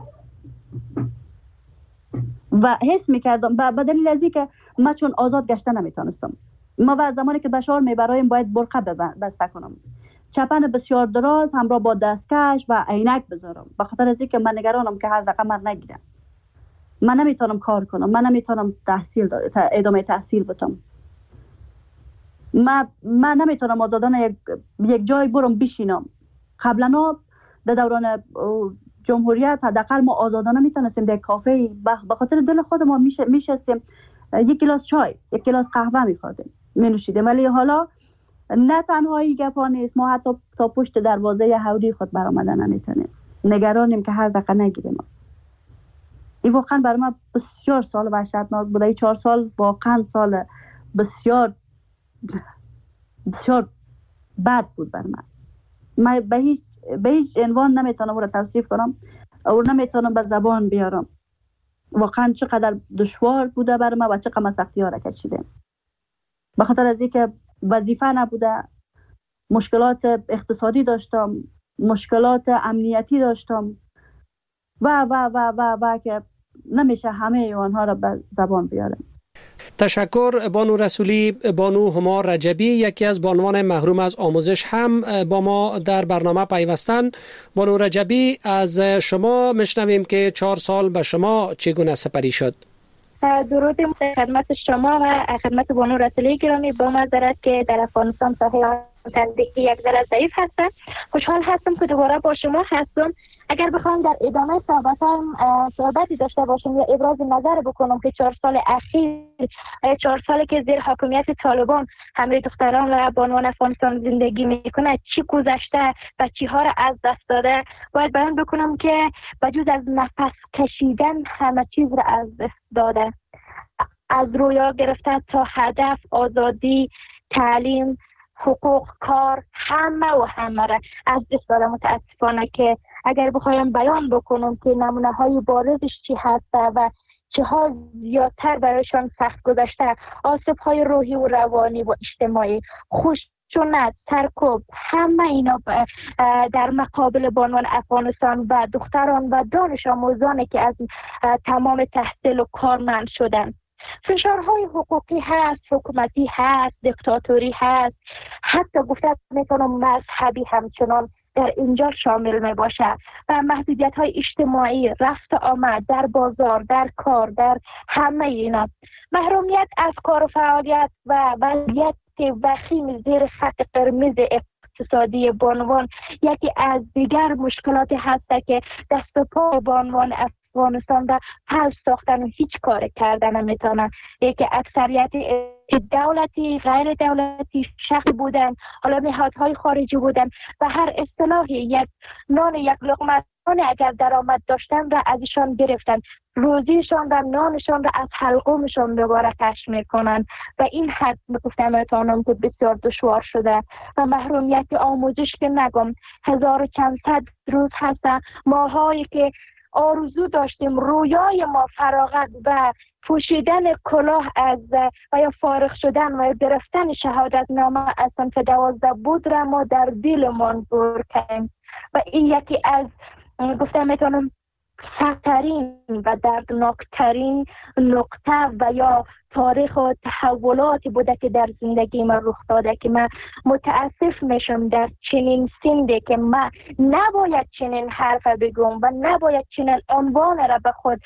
و حس میکردم به دلیل ازی که من چون آزاد گشته نمیتونستم. ما و زمانی که بشار میبرایم باید برقه بسته کنم، چپن بسیار دراز همراه با دستکش و عینک بذارم، به خاطر ازی که من نگرانم که هر دقیقه من نگیرم. من نمیتونم کار کنم، من نمیتونم ادامه تحصیل بدم، من نمیتونم آزادانه یک جای برم بشینم. قبلا در دوران جمهوریت حداقل ما آزادانه میتونستیم در کافه به خاطر دل خود ما میشستیم، 1 گلاس چای، 1 گلاس قهوه میخوردیم، مینوشیدیم. ولی حالا نه تنها این گپا نیست، ما حتی تا پشت دروازه حوری خود برآمدن نمیتونیم، نگرانیم که هر دقیقه نگیریم. این واقعا برای من بسیار سال وحشتناک بوده. این 4 سال واقعا سال بسیار بسیار بد بود بر من به هیچ عنوان نمیتونم او را توصیف کنم، او نمیتونم به زبان بیارم. واقعا چقدر دشوار بوده بر من و چقدر سختی ها را کشیدم. به خاطر از اینکه وظیفه نبوده، مشکلات اقتصادی داشتم، مشکلات امنیتی داشتم و که نمیشه همه آنها را به زبان بیارم. تشکر بانو رسولی. بانو هما رجبی، یکی از بانوان محروم از آموزش، هم با ما در برنامه پیوستن. بانو رجبی، از شما میشنویم که 4 سال به شما چگونه سپری شد. درود خدمت شما و خدمت بانو رسولی گرامی. با معذرت که در افغانستان صحیح زندگی یک ذره ضعیف هستم. خوشحال هستم که دوباره با شما هستم. اگر بخوام در ادامه صحبتی داشته باشم یا ابراز نظر بکنم که 4 سال اخیر، 4 سالی که زیر حاکمیت طالبان همه دختران و بانوان افغانستان زندگی میکنه چی گذشته و چی ها را از دست داده، باید بیان بکنم که بجز از نفس کشیدن همه چیز را از دست داده. از رویا گرفته تا هدف، آزادی، تعلیم، حقوق، کار، همه را از دست داده. متاسفانه که اگر بخوایم بیان بکنم که نمونه های بارزش چی هسته و چه ها زیادتر برایشان سخت گذشته، آسیب های روحی و روانی و اجتماعی، خشونت، سرکوب، همه اینا در مقابل بانوان افغانستان و دختران و دانش آموزانی که از تمام تحصیل و کارمند شدن. فشارهای حقوقی هست، حکومتی هست، دیکتاتوری هست، حتی گفته میتونم مذهبی همچنان در اینجا شامل می باشه و محدودیت های اجتماعی، رفت آمد در بازار، در کار، در همه اینا، محرومیت از کار و فعالیت و وضعیت وخیم زیر خط قرمز اقتصادی بانوان یکی از دیگر مشکلات هست که دست و پای بانوان افغانستان را حل ساختن و هیچ کار کردن نمیتونن. یکی اکثریت دولتی، غیر دولتی، شخصی بودن، حالا نهادهای خارجی بودن و هر اصطلاحی یک نان، یک لقمه اگر درآمد داشتن را ازشان گرفتن، روزیشان و نانشان را از حلقومشان دوباره کش میکنن و این حد میگفتم اتانم که بسیار دشوار شده و محرومیت آموزش که نگم 1400 روز هستن، ماهایی که آرزو داشتیم رویای ما فراغت و پوشیدن کلاه از و یا فارغ شدن و گرفتن شهادت نامه از صنف 12 بود را ما در دلمان بر کردیم و این یکی از گفتم میتونم سخت‌ترین و دردناکترین نقطه و یا تاریخ و تحولاتی بوده که در زندگی من رخ داده که من متاسف میشم در چنین سنی که من نباید چنین حرف بگم و نباید چنین عنوان را به خود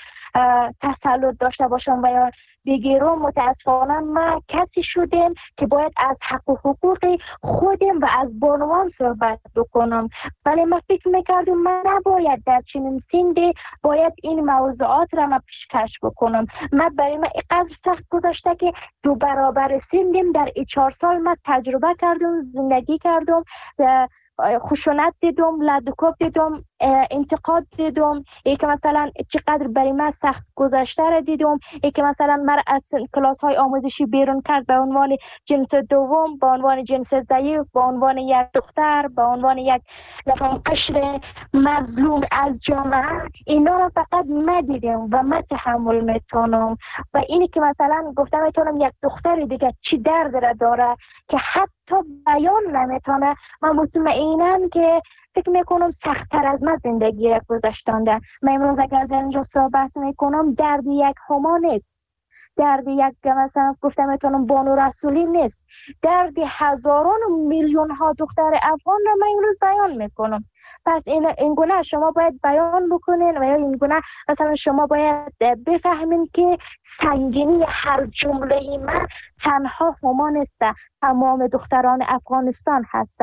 تسلط داشته باشم و یا بگیرم. متاسفانه ما کسی شدیم که باید از حق و حقوق خودم و از بانوان صحبت بکنم، ولی من فکر میکردم من نباید در چنین سنی باید این موضوعات را من پیشکش بکنم. من برای من اینقدر سخت گذاشته که 2 برابر سنیم در این 4 سال من تجربه کردم، زندگی کردم خشونت دیدم، لدوکوب دیدم، انتقاد دیدم، که مثلا چقدر برای من سخت گذشته را دیدم، که مثلا مرا از کلاس های آموزشی بیرون کرد به عنوان جنس دوم، به عنوان جنس ضعیف، به عنوان یک دختر، به عنوان یک قشر مظلوم از جامعه. اینا را فقط من دیدم و من تحمل میتونم. و اینی که مثلا گفتم میتونم یک دختر دیگه چی درد را داره که حتی بیان نمیتونه، من مطمئنم که فکر میکنم سخت‌تر از من زندگی را گذشتانده. من امروز اگر در اینجا صحبت میکنم درد یک هما نیست، درد یک مثلا گفتم میتونم بانو رسولی نیست، درد هزاران و میلیون ها دختر افغان را من امروز بیان میکنم. پس این گونه شما باید بیان بکنین و این گونه مثلا شما باید بفهمین که سنگینی هر جمله من تنها هما نیست، تمام دختران افغانستان هست.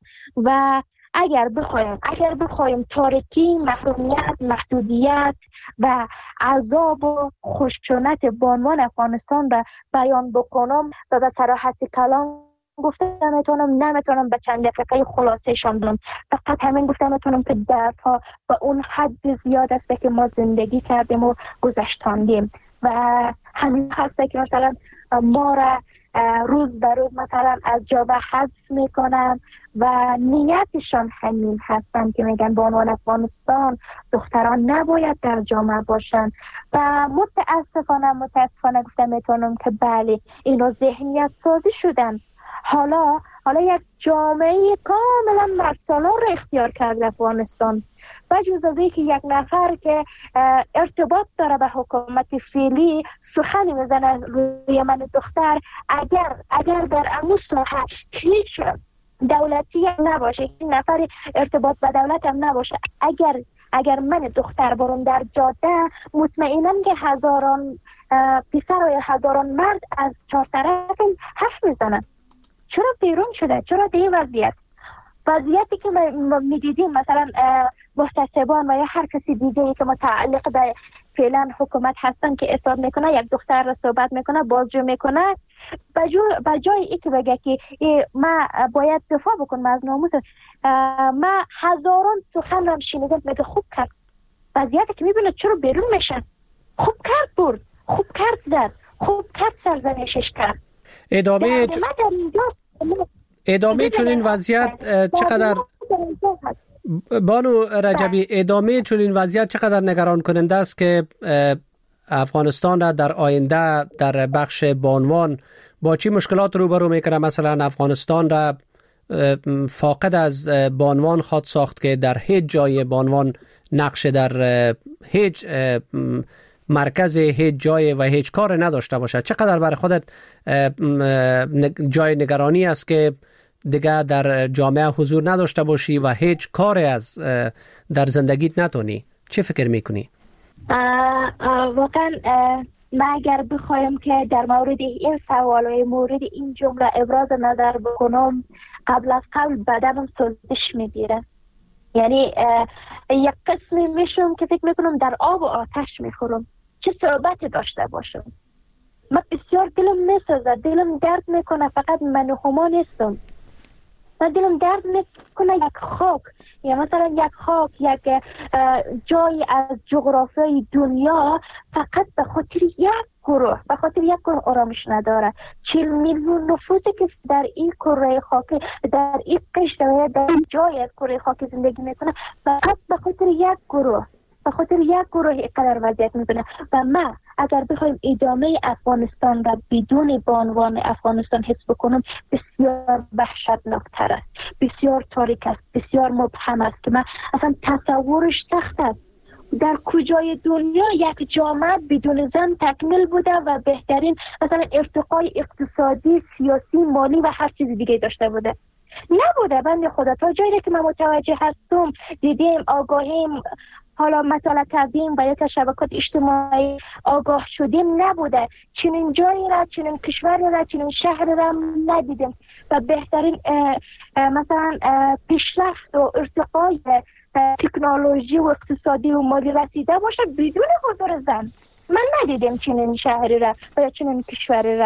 و اگر بخوایم تاریکی، محرومیت، محدودیت و عذاب و خشونت بانوان افغانستان را بیان بکنم و به صراحت کلام گفتم نمیتونم به چند دقیقه خلاصه شم بدم. فقط همین گفتم که دردها به اون حد زیاد است که ما زندگی کردیم و گذشتاندیم و همین هست که مثلا ما را روز به روز مثلا از جامعه حذف میکنن و نیتشان همین هستن که میگن به عنوان افغانستان دختران نباید در جامعه باشن. و متاسفانه گفتم میتونم که بله اینا ذهنیت سازی شدن. حالا یک جامعه کاملا مرسالار را اختیار کرده افغانستان. و جز از که یک نفر که ارتباط داره به حکومت فعلی سخنی میزنه روی من دختر، اگر در امو ساحه هیچ دولتی نباشه، این نفر ارتباط با دولت هم نباشه، اگر من دختر برم در جاده، مطمئنم که هزاران پسر و هزاران مرد از چهار طرف حرف میزنن. چرا بیرون شده؟ چرا در این وضعیتی که میدیدیم مثلا محتسبان و یا هر کسی دیگه که متعلق به فعلا حکومت هستن که اصرار میکنه یک دختر را صحبت میکنه، بازجو میکنه، به جای ای که بگه که ما باید دفاع بکنم از ناموس، ما هزاران سخن را شنیدم میگه خوب کرد. وضعیتی که میبینه چرا بیرون میشن؟ خوب کرد برد، خوب کرد زد، خوب کرد سرزنشش کرد. ادامه چنین وضعیت چقدر بانو رجبی، ادامه چنین وضعیت چقدر نگران کننده است که افغانستان را در آینده در بخش بانوان با چی مشکلات روبرو میکنه؟ مثلا افغانستان را فاقد از بانوان خواهد ساخت که در هیچ جای بانوان نقش در هیچ مرکز، هیچ جای و هیچ کار نداشته باشه. چقدر برای خودت جای نگرانی است که دیگه در جامعه حضور نداشته باشی و هیچ کاری از در زندگیت نتونی؟ چه فکر میکنی؟ واقعا من اگر بخوایم که در مورد این سوال و مورد این جمله ابراز نظر بکنم، قبل از قبل بدنم سوزش میگیره. یعنی یک قسمی میشم که فکر میکنم در آب و آتش میخورم، چه صحبت داشته باشم. من بسیار دلم میسوزه، دلم درد میکنه. فقط من هما نیستم، من دلم درد میکنه یک خاک، یا مثلا یک خاک، یک جای از جغرافیای دنیا فقط به خاطر یک گروه آرامش نداره. 40 میلیون نفوسی که در این کره خاک، در این قشر و در این جای از کره خاک زندگی میکنه، فقط به خاطر یک گروه اینقدر وضعیت میبینه. و ما اگر بخوایم ادامه افغانستان را بدون بانوان افغانستان حس بکنم، بسیار وحشتناکتر است، بسیار تاریک است، بسیار مبهم است که من اصلا تصورش سخت است. در کجای دنیا یک جامعه بدون زن تکمیل بوده و بهترین مثلا ارتقای اقتصادی، سیاسی، مالی و هر چیز دیگه داشته بوده؟ نبوده. بنده خدا تا جایی که من متوجه هستم، دیدیم، آگاهیم، حالا مطالعه کردیم و یک شبکات اجتماعی آگاه شدیم، نبوده. چنین جایی را، چنین کشوری را، چنین شهر را ندیدیم و بهترین مثلا پیشرفت و ارتقای تکنولوژی و اقتصادی و مالی رسیده باشه بدون حضور زن. من ندیدم چنین شهری را و یا چنین کشوری را.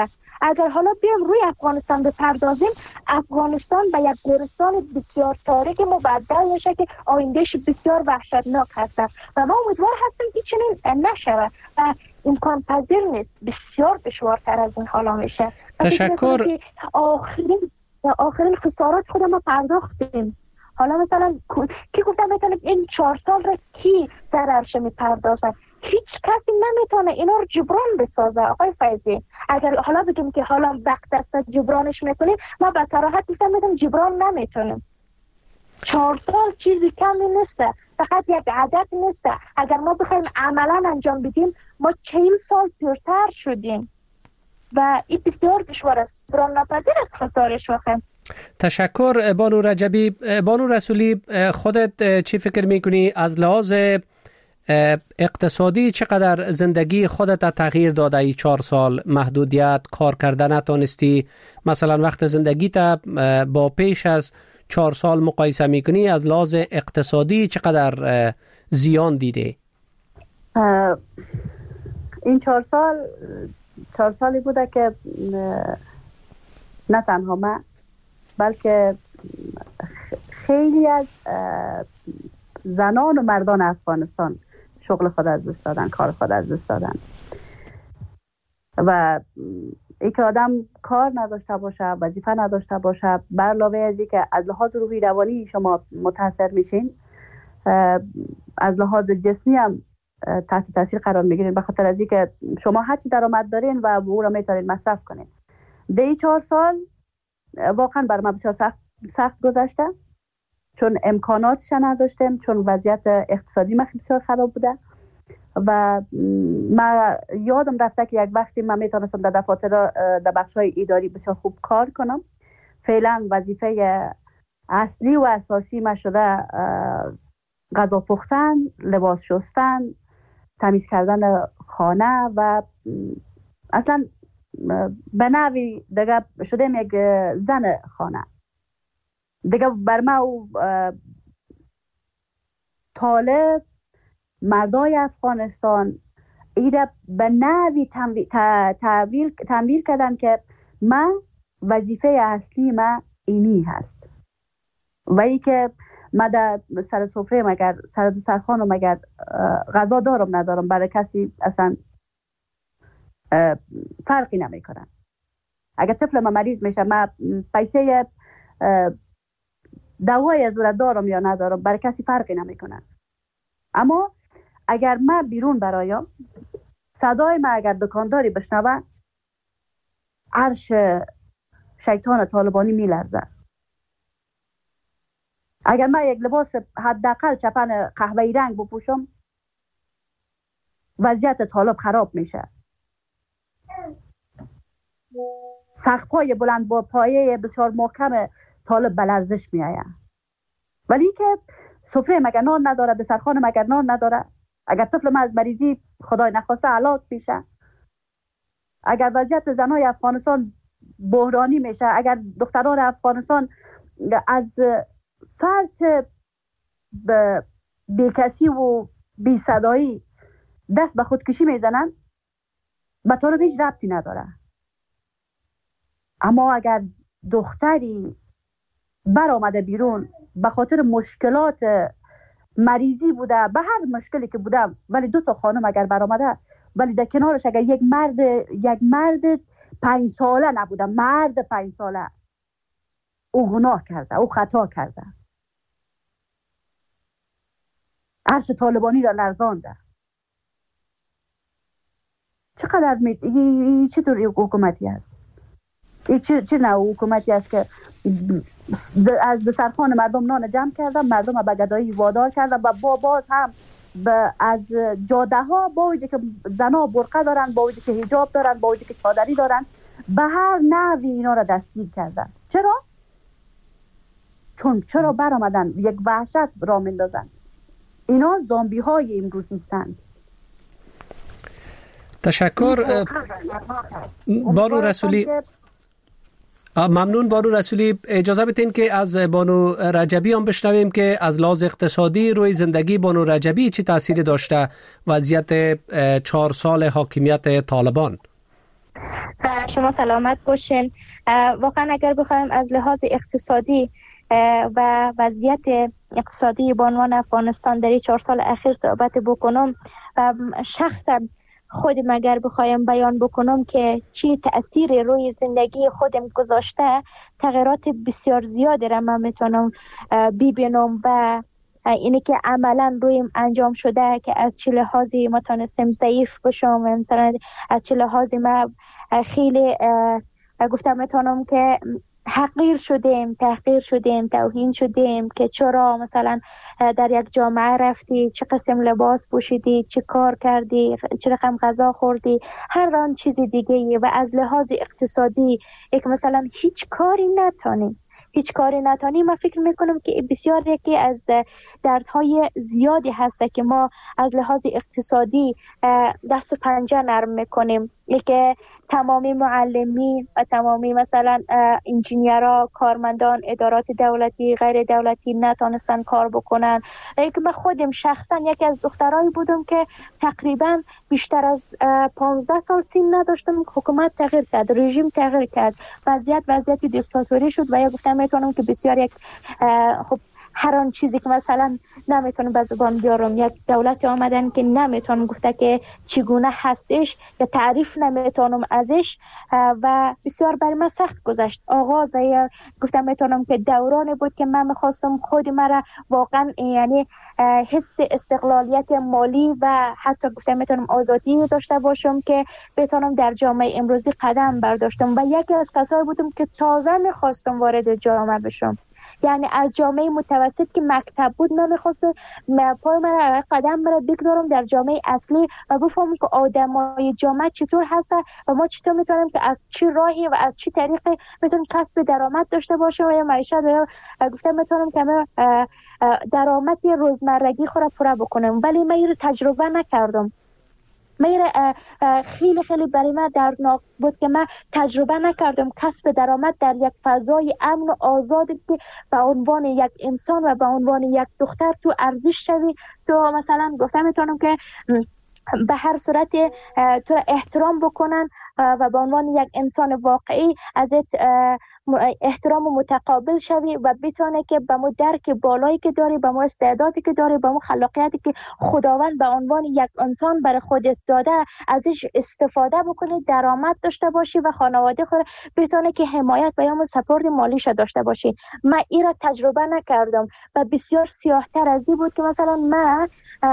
اگر حالا بیایم روی افغانستان بپردازیم، افغانستان به یک گورستان بسیار تاریک مبدل میشه که آیندهش بسیار وحشتناک هست و ما امیدوار هستیم که چنین نشود و امکان پذیر نیست. بسیار دشوارتر از این حالا میشه. تشکر. آخرین خسارات خود ما پرداختیم. حالا مثلا کی گفتم میتونه این 4 سال را کی ضررش میپردازه؟ هیچ کسی نمیتونه اینا رو جبران بسازه. آقای فیضی، اگر حالا بگیم که حالا وقت است جبرانش میکنیم، ما به صراحت میگم جبران نمیتونیم. 4 سال چیزی کمی نیست، فقط یک عدد نیست. اگر ما بخوایم عملا انجام بدیم، ما 40 سال پیرتر شدیم و این بسیار دشوار است. جبران ناپذیر است خسارش واقعا. تشکر بانو رجبی. بانو رسولی، خودت چی فکر میکنی از لحاظ اقتصادی چقدر زندگی خودت تغییر داده ای 4 سال؟ محدودیت، کار کردن نتونستی، مثلا وقت زندگیت با پیش از 4 سال مقایسه میکنی، از لحاظ اقتصادی چقدر زیان دیده؟ این 4 سالی بوده که نه تنها من بلکه خیلی از زنان و مردان افغانستان شغل خود از دست دادن، کار خود از دست دادن و ای که آدم کار نداشته باشه، وظیفه نداشته باشه، بر علاوه از این که از لحاظ روحی روانی شما متاثر میشین، از لحاظ جسمی هم تحت تاثیر قرار میگیرین، به خاطر از این که شما هرچی درآمد دارین و او را میتونین مصرف کنین. این 4 سال واقعا بر من بسیار سخت گذشته، چون امکاناتش نداشتم، چون وضعیت اقتصادی من بسیار خراب بوده و من یادم رفته که یک وقتی من میتونستم در دفاتر در بخش‌های اداری بسیار خوب کار کنم. فعلا وظیفه اصلی و اساسی من شده غذا پختن، لباس شستن، تمیز کردن خانه و اصلا به نوعی دیگه شدم یک زن خانه دیگه. بر من او طالب مردای افغانستان ایده به نوعی تنبیل کردن که من وظیفه اصلی من اینی هست و ای که من در سر سفره مگر سر دسترخوانم مگر غذا دارم ندارم برای کسی اصلا فرقی نمیکنه. اگر طفل من مریض میشه، من پیسه دوای از اون دارم یا ندارم برای کسی فرقی نمیکنه. اما اگر من بیرون برایم، صدای من اگر دکانداری بشنوه، عرش شیطان طالبانی میلرزه. اگر من یک لباس حداقل چپن قهوه‌ای رنگ بپوشم، وضعیت طالب خراب میشه. سقف‌های بلند با پایه بسیار محکم طالب به لرزش میآید. ولی که سفره مگر نان نداره، دسترخوان مگر نان نداره، اگر طفل من از مریضی خدای نخواسته هلاک میشه، اگر وضعیت زنای افغانستان بحرانی میشه، اگر دختران افغانستان از فرط بیکسی و بی صدایی دست به خودکشی میزنن، به طالب هیچ ربطی نداره. اما اگر دختری بر آمده بیرون به خاطر مشکلات مریضی بوده، به هر مشکلی که بوده، ولی 2 تا خانم اگر بر آمده، ولی در کنارش اگر یک مرد 5 ساله نبوده، مرد 5 ساله، او گناه کرده، او خطا کرده، عرش طالبانی را لرزانده. چقدر چه طور حکومتی است؟ چه نوع حکومتی است که از دسترخوان مردم نان جمع کردن، مردم به گدایی وادار کردن و باز هم از جاده ها با وجود که زنها برقه دارن، با وجود که حجاب دارن، با وجود که چادری دارن، به هر نحوی اینا را دستگیر کردن. چرا؟ چرا برآمدن یک وحشت را مندازن. اینا زامبی های امروز نیستند. تشکر بانو رسولی. ممنون بانو رسولی. اجازه بدین که از بانو رجبی هم بشنویم که از لحاظ اقتصادی روی زندگی بانو رجبی چی تأثیری داشته وضعیت 4 سال حاکمیت طالبان. شما سلامت باشین. واقعا اگر بخوایم از لحاظ اقتصادی و وضعیت اقتصادی به عنوان افغانستان در این 4 سال اخیر صحبت بکنم، شخصا خودم اگر بخوایم بیان بکنم که چی تأثیر روی زندگی خودم گذاشته، تغییرات بسیار زیادی را من میتونم ببینم و اینی که عملا رویم انجام شده که از چه لحاظی ما تونستم ضعیف بشم، مثلا از چه لحاظی ما خیلی گفتم میتونم که حقیر شدیم، تحقیر شدیم، توهین شدیم که چرا مثلا در یک جامعه رفتی، چه قسم لباس پوشیدی، چه کار کردی، چه رقم غذا خوردی، هر آن چیزی دیگه. و از لحاظ اقتصادی یک مثلا هیچ کاری نتانی، من فکر میکنم که بسیار یکی از دردهای زیادی هسته که ما از لحاظ اقتصادی دست و پنجه نرم میکنیم. که تمامی معلمین و تمامی مثلا انجینیرها، کارمندان ادارات دولتی، غیر دولتی نتونستن کار بکنن. که من خودم شخصا یکی از دخترایی بودم که تقریبا بیشتر از 15 سال سن نداشتم. حکومت تغییر کرد، رژیم تغییر کرد، وضعیت دیکتاتوری شد و یا گفتم میتونم که بسیار یک خب هر آن چیزی که مثلا نمیتونم به زبان بیارم، یک دولت آمدن که نمیتونم گفته که چگونه هستش یا تعریف نمیتونم ازش و بسیار برای من سخت گذشت آغاز. و یا گفتم میتونم که دورانی بود که من میخواستم خود مرا واقعا یعنی حس استقلالیت مالی و حتی گفتم میتونم آزادی داشته باشم که بتونم در جامعه امروزی قدم برداشتم. و یکی از کسایی بودم که تازه میخواستم وارد جامعه بشم، یعنی از جامعه متوسط که مکتب بود من میخواستم پای من قدم بگذارم در جامعه اصلی و بفهمم که آدمای جامعه چطور هستن و ما چطور میتونیم که از چه راهی و از چه طریقی میتونیم کسب درآمد داشته باشیم و یا معیشت گفتم میتونم که درآمد روزمرگی خود را پوره بکنم. ولی من این رو تجربه نکردم. خیلی برای من دردناک بود که من تجربه نکردم کسب درآمد در یک فضای امن و آزاد که به عنوان یک انسان و به عنوان یک دختر تو ارزش شوی، تو مثلا گفتم میتونم که به هر صورت تو را احترام بکنن و به عنوان یک انسان واقعی ازت احترام متقابل شوی و بتونه که به مو درک بالایی که داری، به مو استعدادی که داری، به مو خلاقیتی که خداوند به عنوان یک انسان برای خودت داده ازش استفاده بکنی، درآمد داشته باشی و خانواده خود بتونه که حمایت و یا سپورت مالیش داشته باشی. من این را تجربه نکردم و بسیار سیاه‌تر از این بود که مثلا من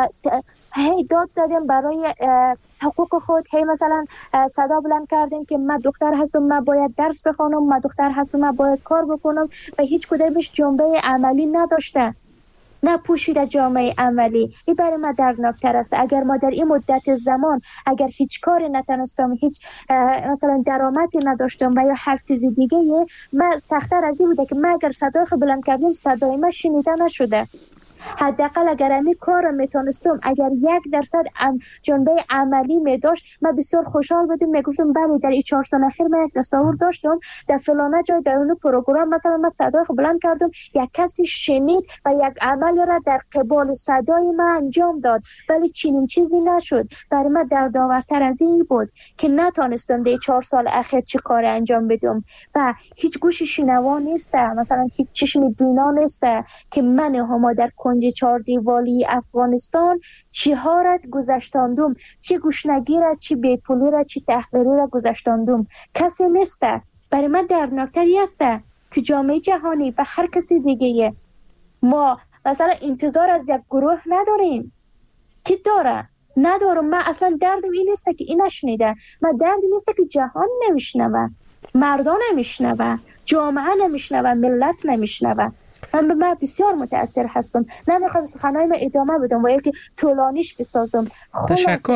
هی داد زدیم برای حقوق خود، هی مثلا صدا بلند کردیم که من دختر هستم، من باید درس بخونم، من دختر هستم، من باید کار بکنم و هیچ کدومش جنبه عملی نداشته، نه پوشیده جامعه عملی. این برای من دردناکتر است. اگر ما در این مدت زمان اگر هیچ کاری نتونستم، هیچ مثلا درآمدی نداشتم و یا هر چیز دیگه، من سخت‌تر از این بوده که من اگر صدای خود بلند کردم صدای من شنیده نشده. حداقل اگر امی کار میتونستم، اگر 1% جنبه عملی می داشت، من بسیار خوشحال بودم. میگفتم بله در این 4 سال اخیر من یک تصاویر داشتم در فلانه جای در اون پروگرام مثلا من صدای خود بلند کردم، یک کسی شنید و یک عمل را در قبال صدای من انجام داد، ولی چنین چیزی نشد. برای من دردآورتر از این بود که نتونستم در 4 سال اخیر چه کار انجام بدم و هیچ گوشی شنوا نیست، مثلا هیچ چشم بینا نیست که من هم در کنج 4 دیوالی افغانستان چی ها را گذشتاندم، چی گوشنگی را، چی بیپولی را، چی تحقیری را گذشتاندم. کسی نیست. برای من دردناکتری است که جامعه جهانی و هر کسی دیگه ما مثلا انتظار از یک گروه نداریم که داره. ندارم. من اصلا دردم این نیست که این نشنیده، من دردم نیست که جهان نمیشنوه، مردان نمیشنوه، جامعه نمیشنوه، ملت نمیشنوه. من بسیار متاثر هستم. نمیخوام سخنهای من ادامه بدم و یکی طولانیش بسازم. تشکر.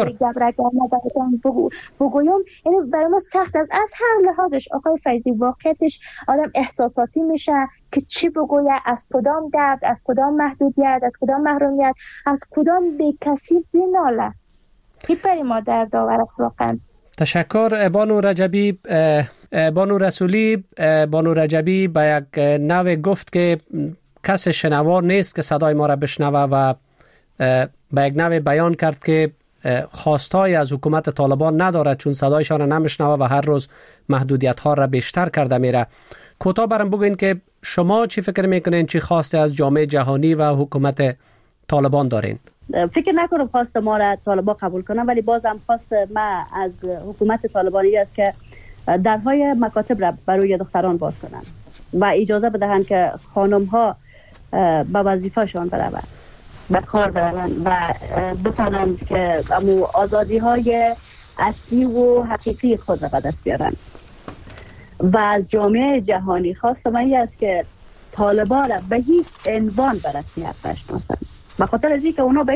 بگویم یعنی برای ما سخت است از هر لحاظش. آقای فیضی واقعیتش آدم احساساتی میشه که چی بگویه، از کدام درد، از کدام محدودیت، از کدام محرومیت، از کدام بیکسی بناله. این برای ما دردآور است واقعا. تشکر. بانو رجبی، بانو رسولی، بانو رجبی به یک نوع گفت که کس شنوا نیست که صدای ما را بشنوه و به یک نوع بیان کرد که خواستای از حکومت طالبان ندارد، چون صدایشان را نمیشنوه و هر روز محدودیت ها را بیشتر کرده میره. کوتاه برام بگوین که شما چی فکر میکنین، چی خواسته از جامعه جهانی و حکومت طالبان دارین؟ فکر نکنم خواست ما را طالبان قبول کنن، ولی بازم خواست ما از حکومت طالبانی است که درهای مکاتب را برای دختران باز کنن و اجازه بدهن که خانم ها به وظیفه‌شان برن، به کار برن و بتونن که آزادی های اصلی و حقیقی خود را به دست بیارن. و از جامعه جهانی خواست من است که طالبان را به هیچ عنوان به رسمیت نشناسن، به خاطر از اینکه اونا به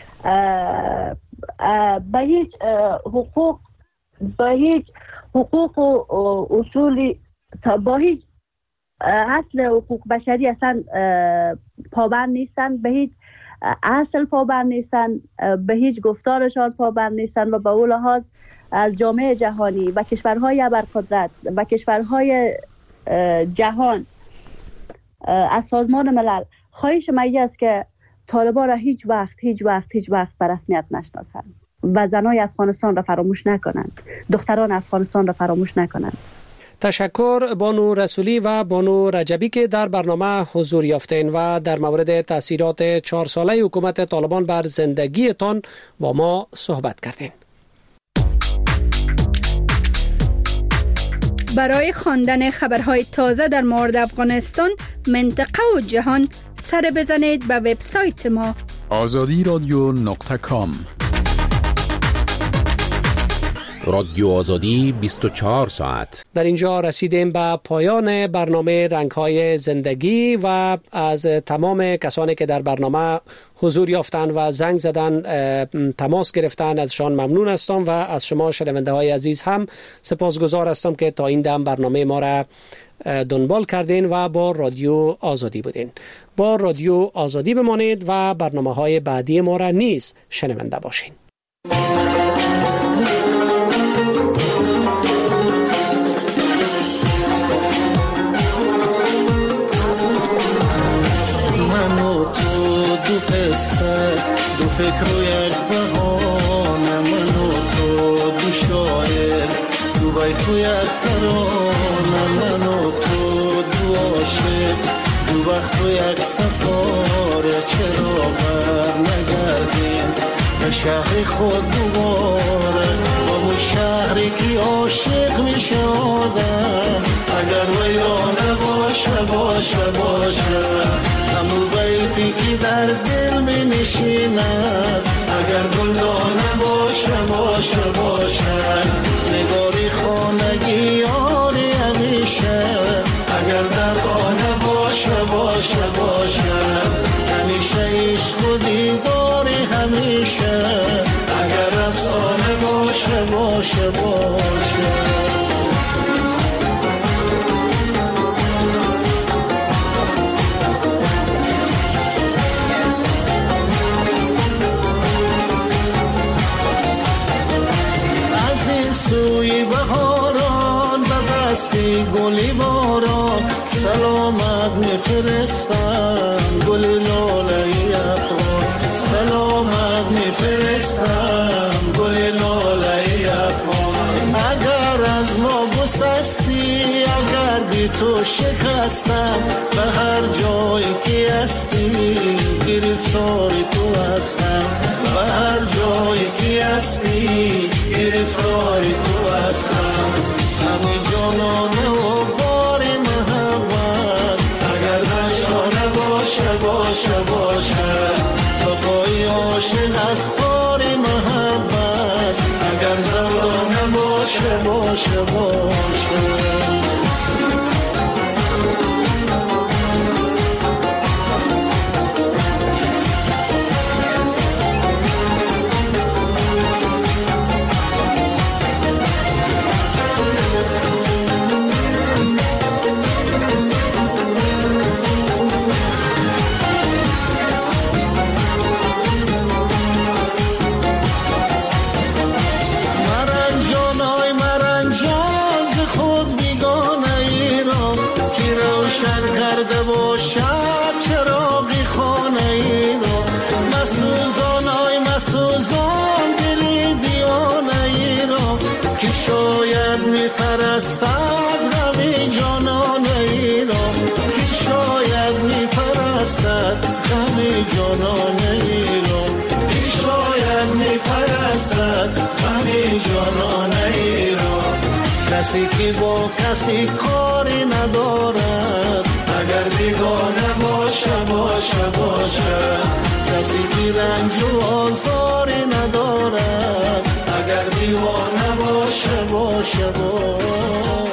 هیچ حقوق و اصولی با هیچ اصل حقوق بشری اصلا پابند نیستن، به هیچ اصل پابند نیستن، به هیچ گفتارشان پابند نیستن و به اون لحاظ از جامعه جهانی و کشورهای ابرقدرت و کشورهای جهان از سازمان ملل خواهش من است که طالبان را هیچ وقت به رسمیت نشناسند و زنای افغانستان را فراموش نکنند، دختران افغانستان را فراموش نکنند. تشکر بانو رسولی و بانو رجبی که در برنامه حضور یافتین و در مورد تاثیرات 4 ساله حکومت طالبان بر زندگیتان با ما صحبت کردین. برای خواندن خبرهای تازه در مورد افغانستان، منطقه و جهان سر بزنید به وبسایت ما azadiradio.com. رادیو آزادی 24 ساعت. در اینجا رسیدیم به پایان برنامه رنگ‌های زندگی و از تمام کسانی که در برنامه حضور یافتن و زنگ زدن، تماس گرفتن، ازشان ممنون هستم و از شما شنونده های عزیز هم سپاسگزار هستم که تا این دم برنامه ما را دنبال کردین و با رادیو آزادی بودین. با رادیو آزادی بمانید و برنامه های بعدی ما را نیز شنونده باشین. دو فکر و یک بهانه، من و تو دو شاعر، دو بیت و یک ترانه، من و تو دو عاشق، دو وقت و یک ستاره، چرا بر نگردیم به شهر خود دوباره، با اون شهری که عاشق می شدم، اگر ویرانه باشه همون بیتی که در دل می نشیند، اگر گلدانه باشه نگاری خانگی یاری همیشه، اگر در خانه باشه همیشه عشق و دیداری همیشه، اگر افسانه باشه سوی بهاران به دستی گلی باران، سلامت میفرستم گل لاله افغان، سلامت میفرستم گل لاله افغان. اگر از ما گسستی، اگر بی تو شکستم، به هر جایی که هستی گرفتاری تو هستم، به هر جایی که هستی گرفتاری تو هستم. همین جانانه و بار محبت، اگر نشانه باشه بقای عاشق از بار محبت، اگر زمانه باشه مسوزان پرستد غم جانان ای را، که شاید می پرستد غم جانان ای را، که شاید می پرستد غم جانان ای را. کسی که با کسی کاری ندارد، اگر بیگانه باشه باشه باشه. کسی که رنج و آزاری ندارد، اگر دیوانه باشه باشه باشه.